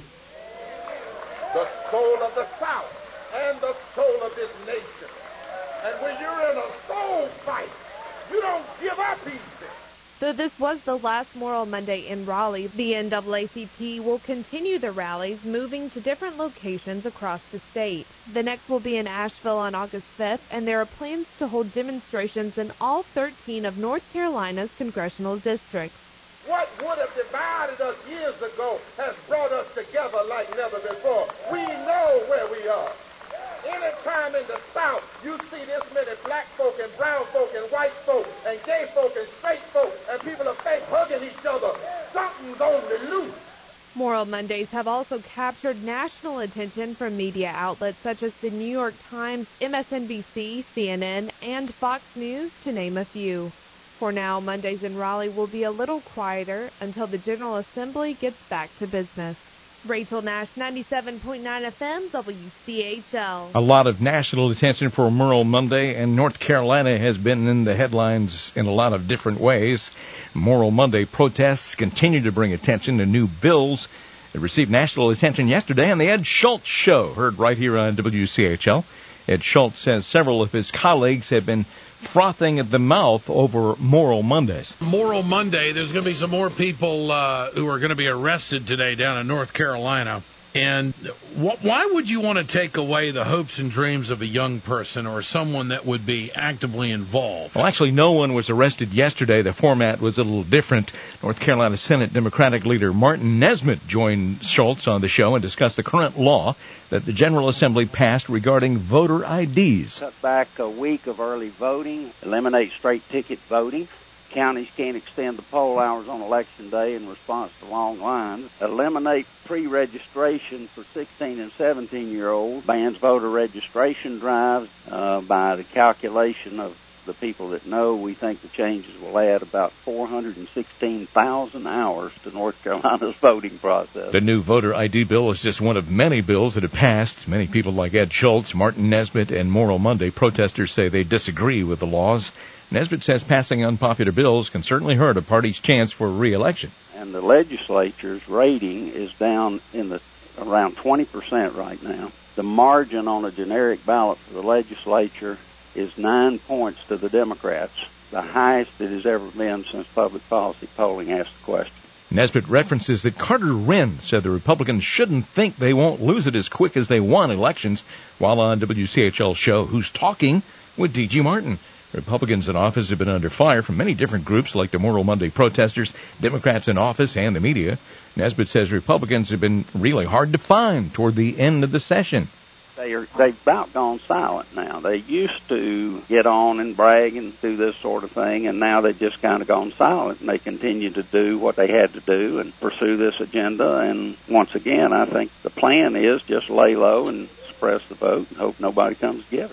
Speaker 8: the soul of the South, and the soul of this nation. And when you're in a soul fight, you don't give up easy.
Speaker 3: Though this was the last Moral Monday in Raleigh, the N double A C P will continue the rallies, moving to different locations across the state. The next will be in Asheville on August fifth, and there are plans to hold demonstrations in all thirteen of North Carolina's congressional districts.
Speaker 8: What would have divided us years ago has brought us together like never before. We know where we are. Anytime in the South you see this many black folk and brown folk and white folk and gay folk and straight folk and people of faith hugging each other, something's on the loose.
Speaker 3: Moral Mondays have also captured national attention from media outlets such as the New York Times, M S N B C, C N N, and Fox News, to name a few. For now, Mondays in Raleigh will be a little quieter until the General Assembly gets back to business. Rachel Nash, ninety-seven point nine F M, W C H L.
Speaker 2: A lot of national attention for Moral Monday, and North Carolina has been in the headlines in a lot of different ways. Moral Monday protests continue to bring attention to new bills that received national attention yesterday on the Ed Schultz Show, heard right here on W C H L. Ed Schultz says several of his colleagues have been frothing at the mouth over Moral Mondays.
Speaker 10: Moral Monday, there's going to be some more people uh, who are going to be arrested today down in North Carolina. And wh- why would you want to take away the hopes and dreams of a young person or someone that would be actively involved?
Speaker 2: Well, actually, no one was arrested yesterday. The format was a little different. North Carolina Senate Democratic leader Martin Nesbitt joined Schultz on the show and discussed the current law that the General Assembly passed regarding voter I Ds.
Speaker 11: Cut back a week of early voting, eliminate straight ticket voting. Counties can't extend the poll hours on Election Day in response to long lines. Eliminate pre-registration for sixteen and seventeen-year-olds. Bans voter registration drives. Uh, by the calculation of the people that know, we think the changes will add about four hundred sixteen thousand hours to North Carolina's voting process.
Speaker 2: The new voter I D bill is just one of many bills that have passed. Many people like Ed Schultz, Martin Nesbitt, and Moral Monday protesters say they disagree with the laws. Nesbitt says passing unpopular bills can certainly hurt a party's chance for re-election.
Speaker 11: And the legislature's rating is down in the around twenty percent right now. The margin on a generic ballot for the legislature is nine points to the Democrats, the highest it has ever been since public policy polling asked the question.
Speaker 2: Nesbitt references that Carter Wren said the Republicans shouldn't think they won't lose it as quick as they won elections, while on W C H L's show, Who's Talking, with D G Martin. Republicans in office have been under fire from many different groups like the Moral Monday protesters, Democrats in office, and the media. Nesbitt says Republicans have been really hard to find toward the end of the session.
Speaker 11: They are, they've about gone silent now. They used to get on and brag and do this sort of thing, and now they've just kind of gone silent, and they continue to do what they had to do and pursue this agenda. And once again, I think the plan is just lay low and suppress the vote and hope nobody comes to get us.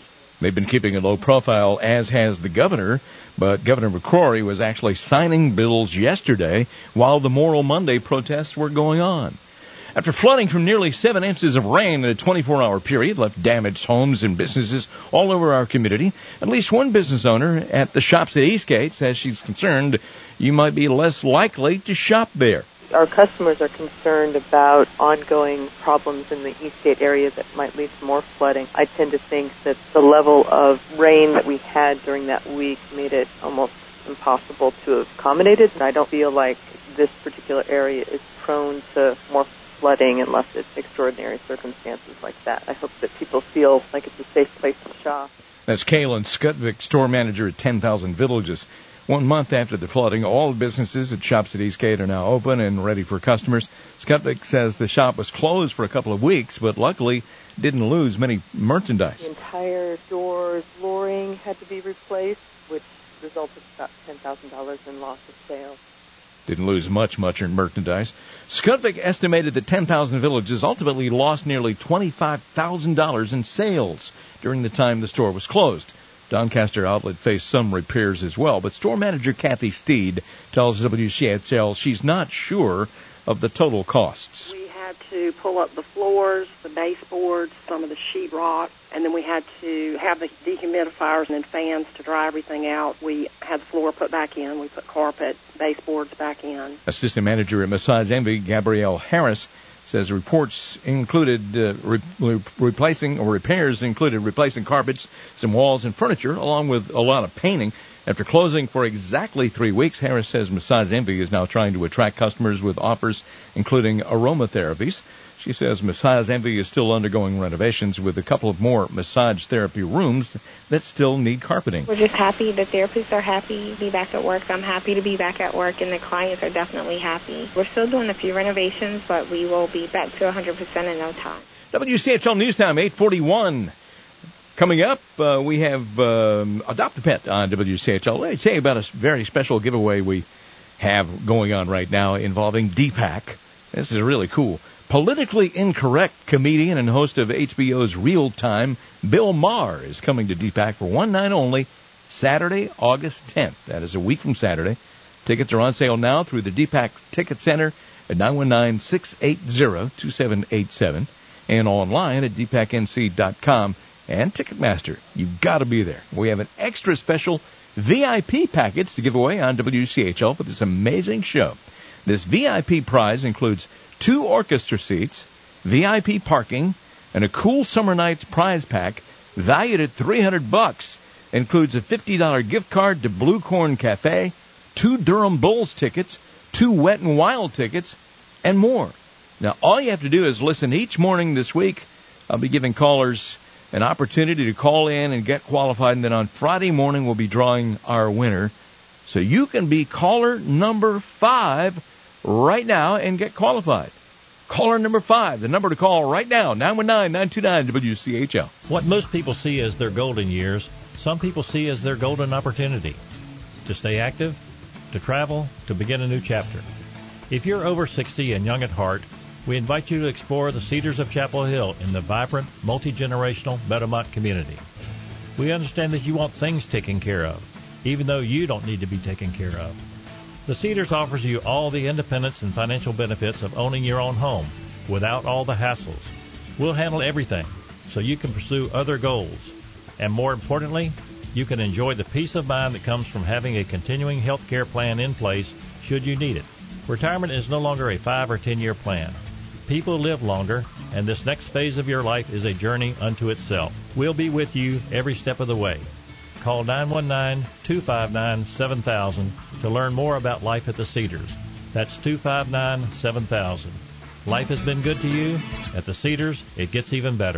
Speaker 2: They've been keeping a low profile, as has the governor, but Governor McCrory was actually signing bills yesterday while the Moral Monday protests were going on. After flooding from nearly seven inches of rain in a twenty-four hour period left damaged homes and businesses all over our community, at least one business owner at the shops at Eastgate says she's concerned you might be less likely to shop there.
Speaker 12: Our customers are concerned about ongoing problems in the Eastgate area that might lead to more flooding. I tend to think that the level of rain that we had during that week made it almost impossible to accommodate it. I don't feel like this particular area is prone to more flooding unless it's extraordinary circumstances like that. I hope that people feel like it's a safe place to shop.
Speaker 2: That's Kaylin Skutvic, store manager at ten thousand Villages. One month after the flooding, all businesses at shops at Eastgate are now open and ready for customers. Skutvic says the shop was closed for a couple of weeks, but luckily didn't lose many merchandise.
Speaker 12: The entire door's flooring had to be replaced, which resulted in about ten thousand dollars in loss of sales.
Speaker 2: Didn't lose much, much in merchandise. Skutvic estimated that ten thousand Villages ultimately lost nearly twenty-five thousand dollars in sales during the time the store was closed. Doncaster Outlet faced some repairs as well, but store manager Kathy Steed tells W C H L she's not sure of the total costs.
Speaker 13: We had to pull up the floors, the baseboards, some of the sheetrock, and then we had to have the dehumidifiers and fans to dry everything out. We had the floor put back in. We put carpet, baseboards back in. Assistant
Speaker 2: manager at Massage Envy, Gabrielle Harris, says reports included uh, re- re- replacing or repairs included replacing carpets, some walls and furniture, along with a lot of painting. After closing for exactly three weeks, Harris says Massage Envy is now trying to attract customers with offers including aromatherapies. She says Massage Envy is still undergoing renovations with a couple of more massage therapy rooms that still need carpeting.
Speaker 14: We're just happy. The therapists are happy to be back at work. I'm happy to be back at work, and the clients are definitely happy. We're still doing a few renovations, but we will be back to one hundred percent in no time.
Speaker 2: W C H L News Time, eight forty-one. Coming up, uh, we have um, Adopt a Pet on W C H L. Let me tell you about a very special giveaway we have going on right now involving Deepak. This is really cool. Politically incorrect comedian and host of H B O's Real Time, Bill Maher, is coming to Deepak for one night only, Saturday, August tenth. That is a week from Saturday. Tickets are on sale now through the Deepak Ticket Center at nine one nine, six eight zero, two seven eight seven and online at deepak n c dot com and Ticketmaster. You've got to be there. We have an extra special V I P package to give away on W C H L for this amazing show. This V I P prize includes two orchestra seats, V I P parking, and a cool summer nights prize pack valued at three hundred bucks. Includes a fifty dollars gift card to Blue Corn Cafe, two Durham Bulls tickets, two Wet and Wild tickets, and more. Now, all you have to do is listen each morning this week. I'll be giving callers an opportunity to call in and get qualified, and then on Friday morning we'll be drawing our winner. So you can be caller number five right now and get qualified. Caller number five, the number to call right now, nine one nine, nine two nine, W C H L.
Speaker 15: What most people see as their golden years, some people see as their golden opportunity. To stay active, to travel, to begin a new chapter. If you're over sixty and young at heart, we invite you to explore the Cedars of Chapel Hill in the vibrant, multi-generational Meadowmont community. We understand that you want things taken care of, even though you don't need to be taken care of. The Cedars offers you all the independence and financial benefits of owning your own home without all the hassles. We'll handle everything so you can pursue other goals. And more importantly, you can enjoy the peace of mind that comes from having a continuing health care plan in place should you need it. Retirement is no longer a five or ten year plan. People live longer, and this next phase of your life is a journey unto itself. We'll be with you every step of the way. Call nine one nine, two five nine, seven thousand to learn more about life at the Cedars. That's two five nine, seven thousand. Life has been good to you. At the Cedars, it gets even better.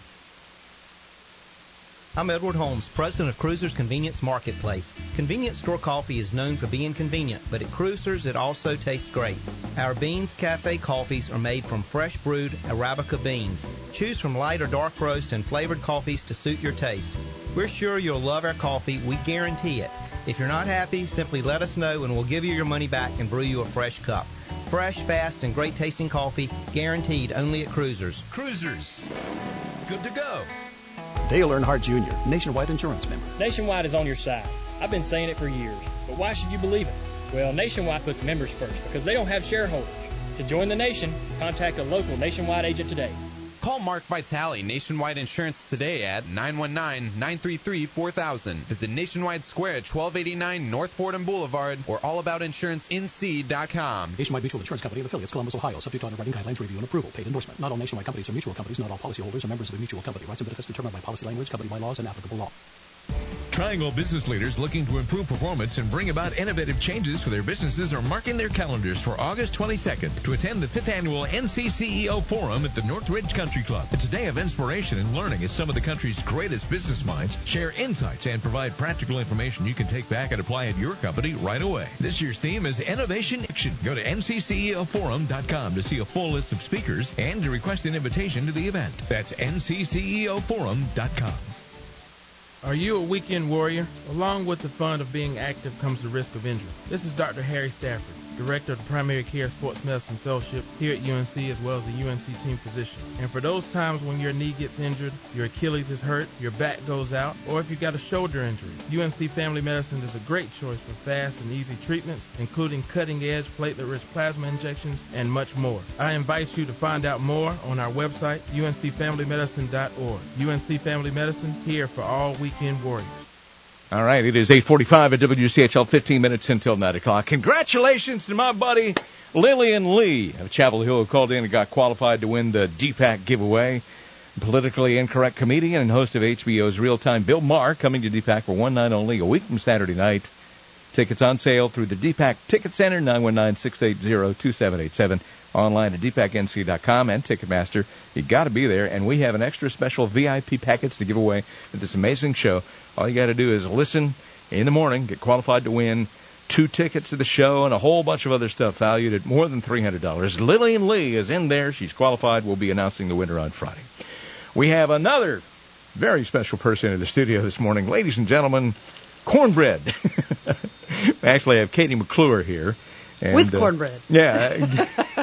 Speaker 16: I'm Edward Holmes, president of Cruisers Convenience Marketplace. Convenience store coffee is known for being convenient, but at Cruisers it also tastes great. Our Beans Cafe coffees are made from fresh brewed Arabica beans. Choose from light or dark roast and flavored coffees to suit your taste. We're sure you'll love our coffee. We guarantee it. If you're not happy, simply let us know and we'll give you your money back and brew you a fresh cup. Fresh, fast, and great tasting coffee, guaranteed only at Cruisers.
Speaker 20: Cruisers. Good to go.
Speaker 1: Dale Earnhardt Junior, Nationwide Insurance member.
Speaker 9: Nationwide is on your side. I've been saying it for years, but why should you believe it? Well, Nationwide puts members first because they don't have shareholders. To join the nation, contact a local Nationwide agent today.
Speaker 17: Call Mark Vitale, Nationwide Insurance, today at nine one nine, nine three three, four thousand. Visit Nationwide Square at twelve eighty-nine North Fordham Boulevard or all about insurance n c dot com.
Speaker 1: Nationwide Mutual Insurance Company and affiliates, Columbus, Ohio. Subject to underwriting guidelines, review, and approval. Paid endorsement. Not all nationwide companies are mutual companies. Not all policyholders are members of a mutual company. Rights and benefits determined by policy language, company bylaws, and applicable law.
Speaker 20: Triangle business leaders looking to improve performance and bring about innovative changes for their businesses are marking their calendars for August twenty-second to attend the fifth Annual N C C E O Forum at the Northridge Country Club. It's a day of inspiration and learning as some of the country's greatest business minds share insights and provide practical information you can take back and apply at your company right away. This year's theme is Innovation Action. Go to N C C E O forum dot com to see a full list of speakers and to request an invitation to the event. That's N C C E O forum dot com.
Speaker 18: Are you a weekend warrior? Along with the fun of being active comes the risk of injury. This is Doctor Harry Stafford, Director of the Primary Care Sports Medicine Fellowship here at U N C, as well as a U N C team physician. And for those times when your knee gets injured, your Achilles is hurt, your back goes out, or if you got a shoulder injury, U N C Family Medicine is a great choice for fast and easy treatments, including cutting-edge platelet-rich plasma injections and much more. I invite you to find out more on our website, U N C family medicine dot org. U N C Family Medicine, here for all weekend warriors.
Speaker 2: All right, it is eight forty-five at W C H L, fifteen minutes until nine o'clock. Congratulations to my buddy Lillian Lee of Chapel Hill, who called in and got qualified to win the D PAC giveaway. Politically incorrect comedian and host of H B O's Real Time, Bill Maher, coming to D PAC for one night only, a week from Saturday night. Tickets on sale through the D PAC Ticket Center, nine one nine, six eight zero, two seven eight seven. Online at d pac n c dot com and Ticketmaster. You got to be there, and we have an extra special V I P package to give away at this amazing show. All you got to do is listen in the morning, get qualified to win two tickets to the show and a whole bunch of other stuff valued at more than three hundred dollars. Lillian Lee is in there. She's qualified. We'll be announcing the winner on Friday. We have another very special person in the studio this morning. Ladies and gentlemen, Cornbread. Actually, I have Katie McClure here. And,
Speaker 19: with cornbread.
Speaker 2: Uh, yeah.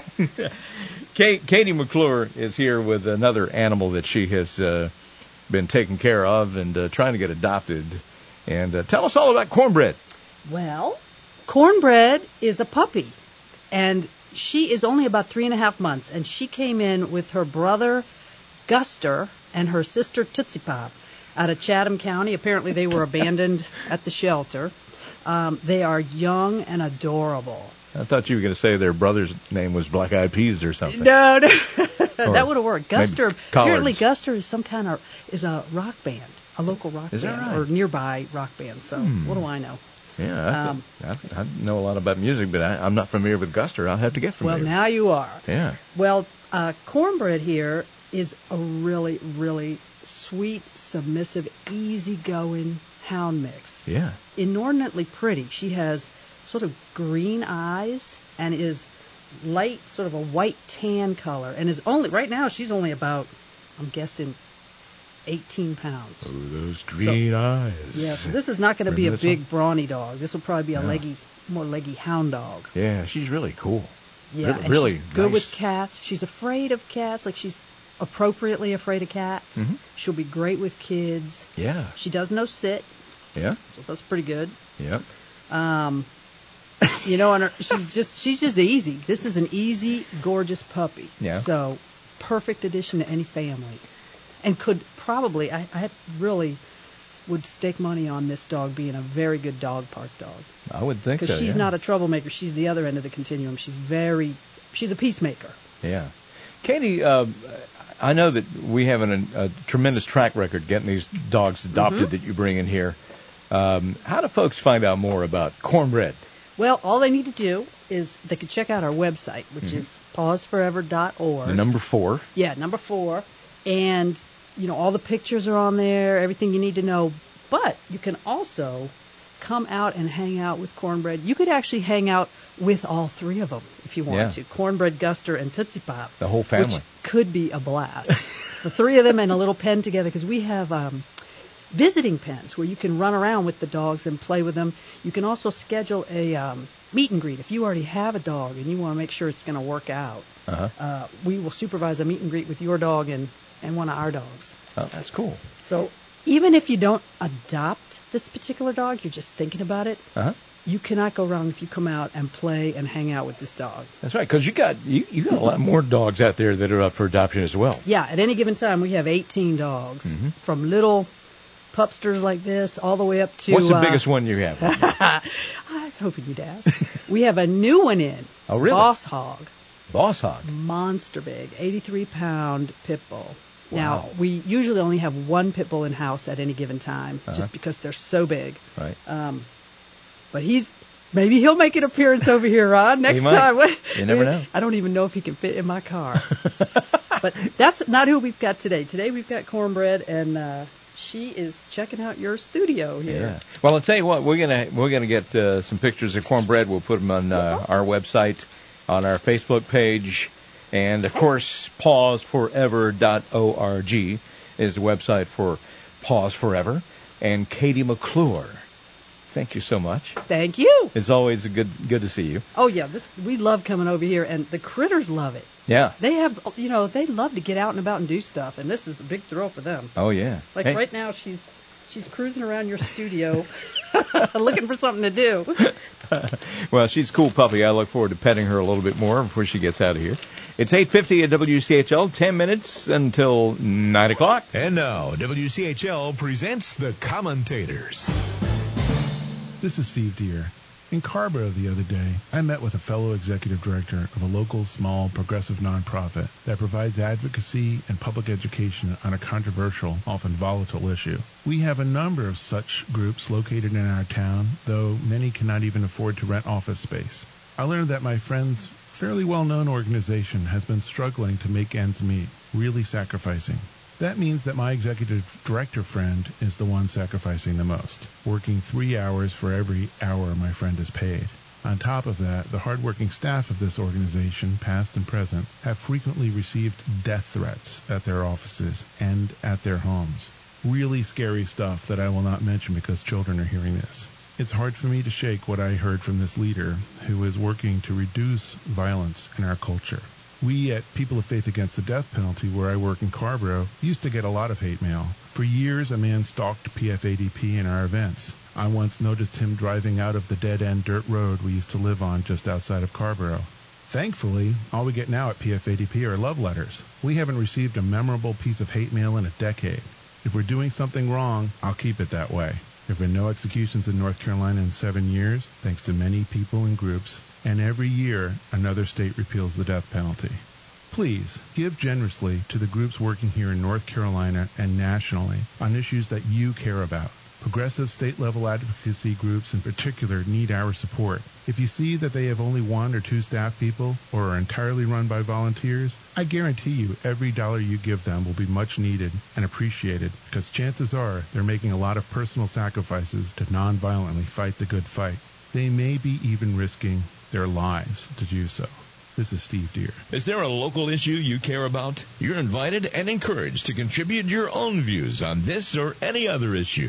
Speaker 2: Kate, Katie McClure is here with another animal that she has uh, been taking care of and uh, trying to get adopted. And uh, tell us all about Cornbread.
Speaker 19: Well, Cornbread is a puppy, and she is only about three and a half months, and she came in with her brother, Guster, and her sister, Tootsie Pop, out of Chatham County. Apparently they were abandoned at the shelter. Um, they are young and adorable.
Speaker 2: I thought you were going to say their brother's name was Black Eyed Peas or something.
Speaker 19: No, no. That would have worked. Guster, apparently
Speaker 2: Collards.
Speaker 19: Guster is some kind of, is a rock band, a local rock
Speaker 2: Is that
Speaker 19: band,
Speaker 2: right?
Speaker 19: or nearby rock band. So
Speaker 2: Hmm.
Speaker 19: what do I know?
Speaker 2: Yeah, I,
Speaker 19: Um,
Speaker 2: I, I know a lot about music, but I, I'm not familiar with Guster. I'll have to get familiar.
Speaker 19: Well, now you are.
Speaker 2: Yeah.
Speaker 19: Well, uh, Cornbread here is a really, really sweet, submissive, easygoing hound mix.
Speaker 2: Yeah.
Speaker 19: Inordinately pretty. She has sort of green eyes and is light, sort of a white tan color, and is only, right now she's only about, I'm guessing, eighteen pounds.
Speaker 2: Oh, those green
Speaker 19: So-
Speaker 2: eyes.
Speaker 19: Yeah, so this is not going to be a
Speaker 2: Remember this
Speaker 19: big,
Speaker 2: one?
Speaker 19: brawny dog. This will probably be a
Speaker 2: Yeah.
Speaker 19: leggy, more leggy hound dog.
Speaker 2: Yeah, she's really cool.
Speaker 19: Yeah,
Speaker 2: Really,
Speaker 19: and
Speaker 2: really
Speaker 19: she's good
Speaker 2: nice.
Speaker 19: with cats. She's afraid of cats, like she's appropriately afraid of cats.
Speaker 2: Mhm.
Speaker 19: She'll be great with kids.
Speaker 2: Yeah.
Speaker 19: She does no sit,
Speaker 2: Yeah.
Speaker 19: so that's pretty good.
Speaker 2: Yep.
Speaker 19: Um, you know, and her, she's just she's just easy. This is an easy, gorgeous puppy.
Speaker 2: Yeah.
Speaker 19: So perfect addition to any family, and could probably I, I really would stake money on this dog being a very good dog park dog.
Speaker 2: I would think so.
Speaker 19: Because she's
Speaker 2: yeah.
Speaker 19: not a troublemaker. She's the other end of the continuum. She's very, she's a peacemaker.
Speaker 2: Yeah. Katie, uh, I know that we have an, a tremendous track record getting these dogs adopted
Speaker 19: Mhm.
Speaker 2: that you bring in here. Um, how do folks find out more about Cornbread?
Speaker 19: Well, all they need to do is they can check out our website, which
Speaker 2: Mhm.
Speaker 19: is paws forever dot org.
Speaker 2: The number four.
Speaker 19: Yeah, number four. And, you know, all the pictures are on there, everything you need to know. But you can also come out and hang out with Cornbread. You could actually hang out with all three of them if you want
Speaker 2: Yeah.
Speaker 19: to. Cornbread, Guster, and Tootsie Pop.
Speaker 2: The whole family.
Speaker 19: Which could be a blast. The three of them in a little pen together, because we have um, visiting pens where you can run around with the dogs and play with them. You can also schedule a um, meet and greet. If you already have a dog and you want to make sure it's going to work out,
Speaker 2: Uh-huh.
Speaker 19: uh, we will supervise a meet and greet with your dog and, and one of our dogs.
Speaker 2: Oh, that's cool.
Speaker 19: So even if you don't adopt this particular dog, you're just thinking about it,
Speaker 2: Uh-huh.
Speaker 19: you cannot go wrong if you come out and play and hang out with this dog.
Speaker 2: That's right, because you got you, you got a lot more dogs out there that are up for adoption as well.
Speaker 19: Yeah, at any given time, we have eighteen dogs,
Speaker 2: Mhm.
Speaker 19: from little pupsters like this all the way up to...
Speaker 2: What's the
Speaker 19: uh,
Speaker 2: biggest one you have?
Speaker 19: I was hoping you'd ask. We have a new one in.
Speaker 2: Oh, really?
Speaker 19: Boss Hog.
Speaker 2: Boss Hog.
Speaker 19: Monster big, eighty-three pound pit bull. Now,
Speaker 2: Wow.
Speaker 19: we usually only have one pit bull in-house at any given time,
Speaker 2: Uh-huh.
Speaker 19: just because they're so big.
Speaker 2: Right.
Speaker 19: Um, but he's... Maybe he'll make an appearance over here, Ron, next
Speaker 2: He might.
Speaker 19: time.
Speaker 2: You never know.
Speaker 19: I don't even know if he can fit in my car. But that's not who we've got today. Today we've got Cornbread, and uh, she is checking out your studio here.
Speaker 2: Yeah. Well, I'll tell you what, we're gonna we're gonna get uh, some pictures of Cornbread. We'll put them on uh, our website, on our Facebook page, and of course, paws forever dot org is the website for Paws Forever. And Katie McClure, thank you so much.
Speaker 19: Thank you.
Speaker 2: It's always a good good to see you.
Speaker 19: Oh yeah, this we love coming over here, and the critters love it.
Speaker 2: Yeah.
Speaker 19: They have, you know, they love to get out and about and do stuff, and this is a big thrill for them.
Speaker 2: Oh yeah.
Speaker 19: Like
Speaker 2: Hey.
Speaker 19: right now, she's she's cruising around your studio, looking for something to do.
Speaker 2: Well, she's a cool puppy. I look forward to petting her a little bit more before she gets out of here. It's eight fifty at W C H L, ten minutes until nine o'clock.
Speaker 20: And now, W C H L presents The Commentators.
Speaker 21: This is Steve Deere. In Carborough the other day, I met with a fellow executive director of a local, small, progressive nonprofit that provides advocacy and public education on a controversial, often volatile issue. We have a number of such groups located in our town, though many cannot even afford to rent office space. I learned that my friend's fairly well-known organization has been struggling to make ends meet, really sacrificing. That means that my executive director friend is the one sacrificing the most, working three hours for every hour my friend is paid. On top of that, the hardworking staff of this organization, past and present, have frequently received death threats at their offices and at their homes. Really scary stuff that I will not mention because children are hearing this. It's hard for me to shake what I heard from this leader who is working to reduce violence in our culture. We at People of Faith Against the Death Penalty, where I work in Carborough, used to get a lot of hate mail. For years, a man stalked P F A D P in our events. I once noticed him driving out of the dead-end dirt road we used to live on just outside of Carborough. Thankfully, all we get now at P F A D P are love letters. We haven't received a memorable piece of hate mail in a decade. If we're doing something wrong, I'll keep it that way. There have been no executions in North Carolina in seven years, thanks to many people and groups, and every year another state repeals the death penalty. Please give generously to the groups working here in North Carolina and nationally on issues that you care about. Progressive state-level advocacy groups in particular need our support. If you see that they have only one or two staff people or are entirely run by volunteers, I guarantee you every dollar you give them will be much needed and appreciated because chances are they're making a lot of personal sacrifices to non-violently fight the good fight. They may be even risking their lives to do so. This is Steve Deere.
Speaker 20: Is there a local issue you care about? You're invited and encouraged to contribute your own views on this or any other issue.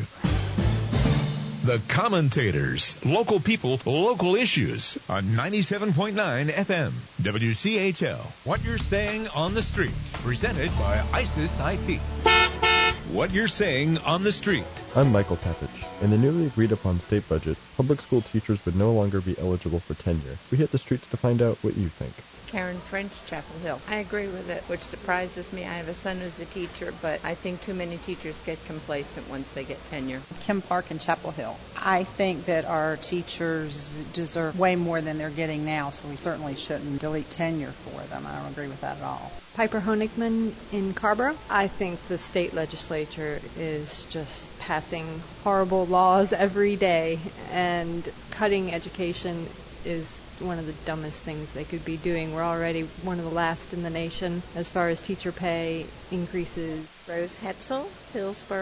Speaker 20: The Commentators. Local people, local issues on ninety-seven point nine F M. W C H L. What You're Saying on the Street. Presented by ISIS I T. What You're Saying on the Street.
Speaker 22: I'm Michael Pepich. In the newly agreed-upon state budget, public school teachers would no longer be eligible for tenure. We hit the streets to find out what you think.
Speaker 23: Karen French, Chapel Hill. I agree with it, which surprises me. I have a son who's a teacher, but I think too many teachers get complacent once they get tenure.
Speaker 24: Kim Park in Chapel Hill. I think that our teachers deserve way more than they're getting now, so we certainly shouldn't delete tenure for them. I don't agree with that at all.
Speaker 25: Piper Honigman in Carborough. I think the state legislature is just passing horrible laws every day, and cutting education is one of the dumbest things they could be doing. We're already one of the last in the nation as far as teacher pay increases.
Speaker 26: Rose Hetzel, Hillsborough.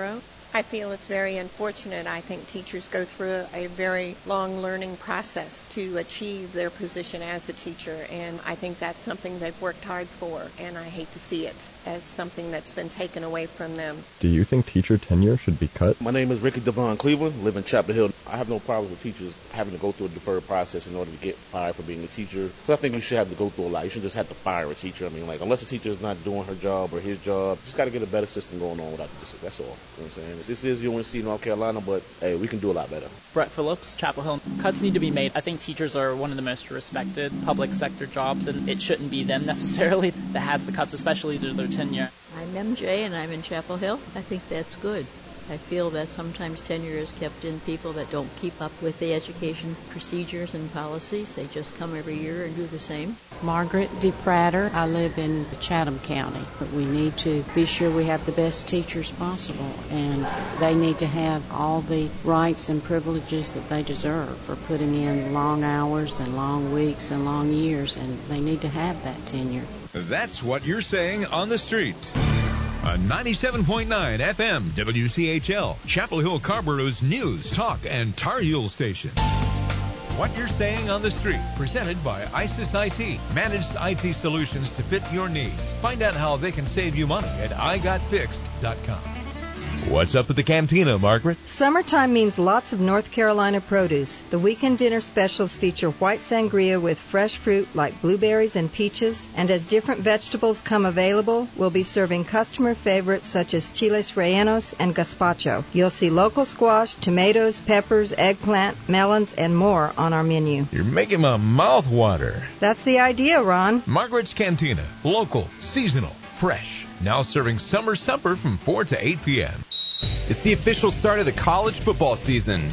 Speaker 4: I feel it's very unfortunate. I think teachers go through a very long learning process to achieve their position as a teacher, and I think that's something they've worked hard for, and I hate to see it as something that's been taken away from them.
Speaker 22: Do you think teacher tenure should be cut?
Speaker 5: My name is Ricky Devon Cleveland, live in Chapel Hill. I have no problem with teachers having to go through a deferred process in order to get fired for being a teacher. So I think we should have to go through a lot. You should just have to fire a teacher. I mean, like, unless a teacher is not doing her job or his job, just got to get a better system going on without this. That's all. You know what I'm saying? This is U N C North Carolina, but hey, we can do a lot better.
Speaker 6: Brett Phillips, Chapel Hill. Cuts need to be made. I think teachers are one of the most respected public sector jobs, and it shouldn't be them necessarily that has the cuts, especially due to their tenure.
Speaker 7: I'm M J, and I'm in Chapel Hill. I think that's good. I feel that sometimes tenure is kept in people that don't keep up with the education procedures and policies. They just come every year and do the same.
Speaker 8: Margaret DePratter. I live in Chatham County, but we need to be sure we have the best teachers possible, and they need to have all the rights and privileges that they deserve for putting in long hours and long weeks and long years, and they need to have that tenure.
Speaker 20: That's what you're saying on the street. On ninety-seven point nine F M, W C H L, Chapel Hill Carborough's news, talk, and Tar Heel station. What you're saying on the street, presented by ISIS I T, managed I T solutions to fit your needs. Find out how they can save you money at I got fixed dot com. What's up at the Cantina, Margaret?
Speaker 26: Summertime means lots of North Carolina produce. The weekend dinner specials feature white sangria with fresh fruit like blueberries and peaches. And as different vegetables come available, we'll be serving customer favorites such as chiles rellenos and gazpacho. You'll see local squash, tomatoes, peppers, eggplant, melons, and more on our menu.
Speaker 20: You're making my mouth water.
Speaker 26: That's the idea, Ron.
Speaker 20: Margaret's Cantina. Local, seasonal, fresh. Now serving summer supper from four to eight p.m.
Speaker 17: It's the official start of the college football season.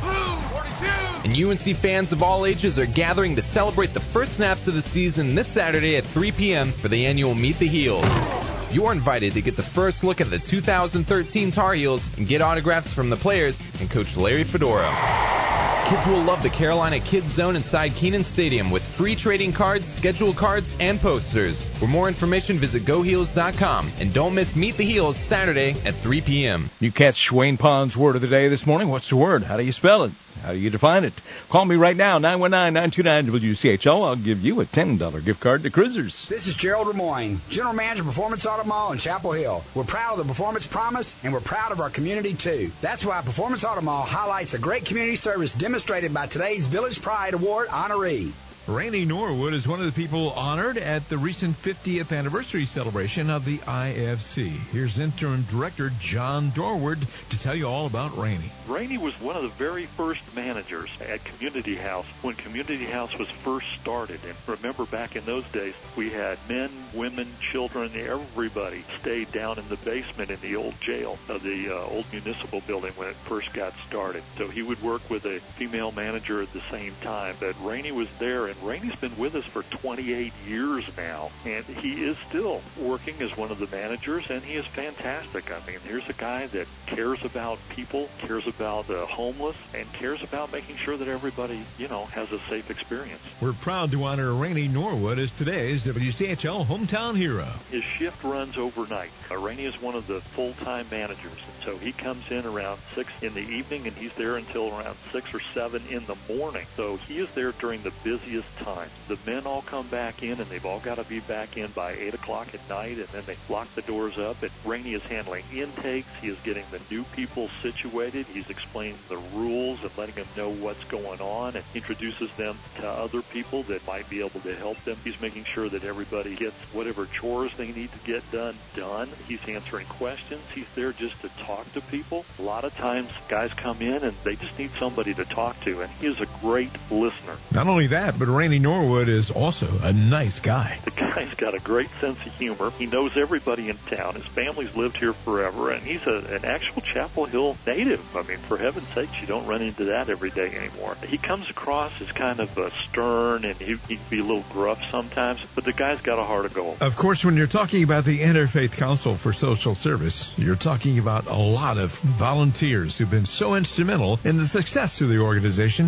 Speaker 17: And U N C fans of all ages are gathering to celebrate the first snaps of the season this Saturday at three p.m. for the annual Meet the Heels. You're invited to get the first look at the two thousand thirteen Tar Heels and get autographs from the players and Coach Larry Fedora. Kids will love the Carolina Kids Zone inside Kenan Stadium with free trading cards, schedule cards, and posters. For more information, visit go heels dot com. And don't miss Meet the Heels Saturday at three p.m.
Speaker 2: You catch Wayne Pond's word of the day this morning. What's the word? How do you spell it? How do you define it? Call me right now, nine one nine, nine two nine, W C H O. I'll give you a ten dollars gift card to Cruisers.
Speaker 27: This is Gerald Lemoyne, General Manager of Performance Auto Mall in Chapel Hill. We're proud of the Performance Promise, and we're proud of our community, too. That's why Performance Auto Mall highlights the great community service demonstrated by today's Village Pride Award honoree.
Speaker 20: Rainey Norwood is one of the people honored at the recent fiftieth anniversary celebration of the I F C. Here's Interim Director John Dorward to tell you all about Rainey.
Speaker 28: Rainey was one of the very first managers at Community House when Community House was first started. And remember, back in those days, we had men, women, children, everybody stayed down in the basement in the old jail of the uh, old municipal building when it first got started. So he would work with a female manager at the same time. But Rainey was there, and Rainey's been with us for twenty-eight years now, and he is still working as one of the managers, and he is fantastic. I mean, here's a guy that cares about people, cares about the homeless, and cares about making sure that everybody, you know, has a safe experience.
Speaker 20: We're proud to honor Rainey Norwood as today's W C H L Hometown Hero.
Speaker 28: His shift runs overnight. Uh, Rainey is one of the full-time managers, and so he comes in around six in the evening, and he's there until around six or seven in the morning. So he is there during the busiest time. The men all come back in, and they've all got to be back in by eight o'clock at night, and then they lock the doors up. And Rainey is handling intakes. He is getting the new people situated. He's explaining the rules and letting them know what's going on, and introduces them to other people that might be able to help them. He's making sure that everybody gets whatever chores they need to get done, done. He's answering questions. He's there just to talk to people. A lot of times, guys come in, and they just need somebody to talk to, and he is a great listener.
Speaker 20: Not only that, but Rainey Norwood is also a nice guy.
Speaker 28: The guy's got a great sense of humor. He knows everybody in town. His family's lived here forever, and he's a, an actual Chapel Hill native. I mean, for heaven's sakes, you don't run into that every day anymore. He comes across as kind of uh, stern, and he, he can be a little gruff sometimes, but the guy's got a heart of gold.
Speaker 20: Of course, when you're talking about the Interfaith Council for Social Service, you're talking about a lot of volunteers who've been so instrumental in the success of the organization over the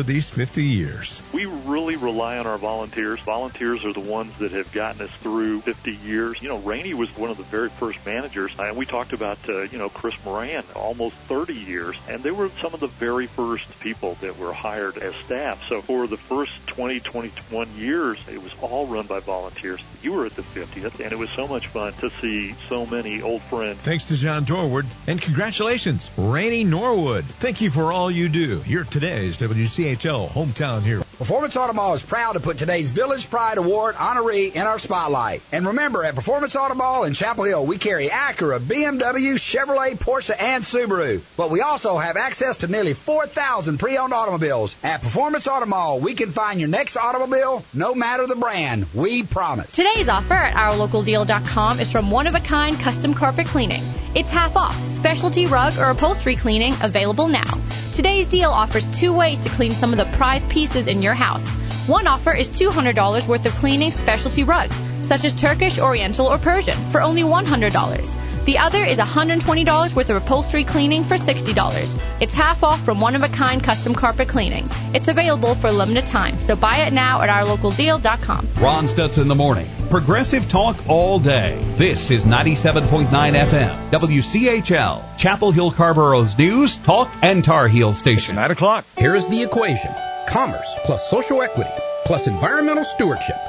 Speaker 20: these fifty years.
Speaker 28: We really rely on our volunteers. Volunteers are the ones that have gotten us through fifty years. You know, Rainey was one of the very first managers, and we talked about, uh, you know, Chris Moran, almost thirty years, and they were some of the very first people that were hired as staff. So for the first twenty, twenty-one years, it was all run by volunteers. You were at the fiftieth, and it was so much fun to see so many old friends.
Speaker 20: Thanks to John Dorward, and congratulations, Rainey Norwood. Thank you for all you do. You're today's W C H L hometown hero.
Speaker 27: Performance Auto Mall is proud to put today's Village Pride Award honoree in our spotlight. And remember, at Performance Auto Mall in Chapel Hill, we carry Acura, B M W, Chevrolet, Porsche, and Subaru. But we also have access to nearly four thousand pre-owned automobiles. At Performance Auto Mall, we can find your next automobile, no matter the brand. We promise.
Speaker 3: Today's offer at our local deal dot com is from One of a Kind Custom Carpet Cleaning. It's half off. Specialty rug or upholstery cleaning available now. Today's deal offers two ways to clean some of the prized pieces in your house. One offer is two hundred dollars worth of cleaning specialty rugs, such as Turkish, Oriental, or Persian, for only one hundred dollars. The other is one hundred twenty dollars worth of upholstery cleaning for sixty dollars. It's half off from One of a Kind Custom Carpet Cleaning. It's available for a limited time, so buy it now at our local deal dot com.
Speaker 10: Ron Stutz in the morning. Progressive talk all day. This is ninety-seven point nine F M. W C H L. Chapel Hill Carborough's news, talk, and Tar Heel station.
Speaker 2: nine o'clock.
Speaker 11: Here is the equation. Commerce plus social equity plus environmental stewardship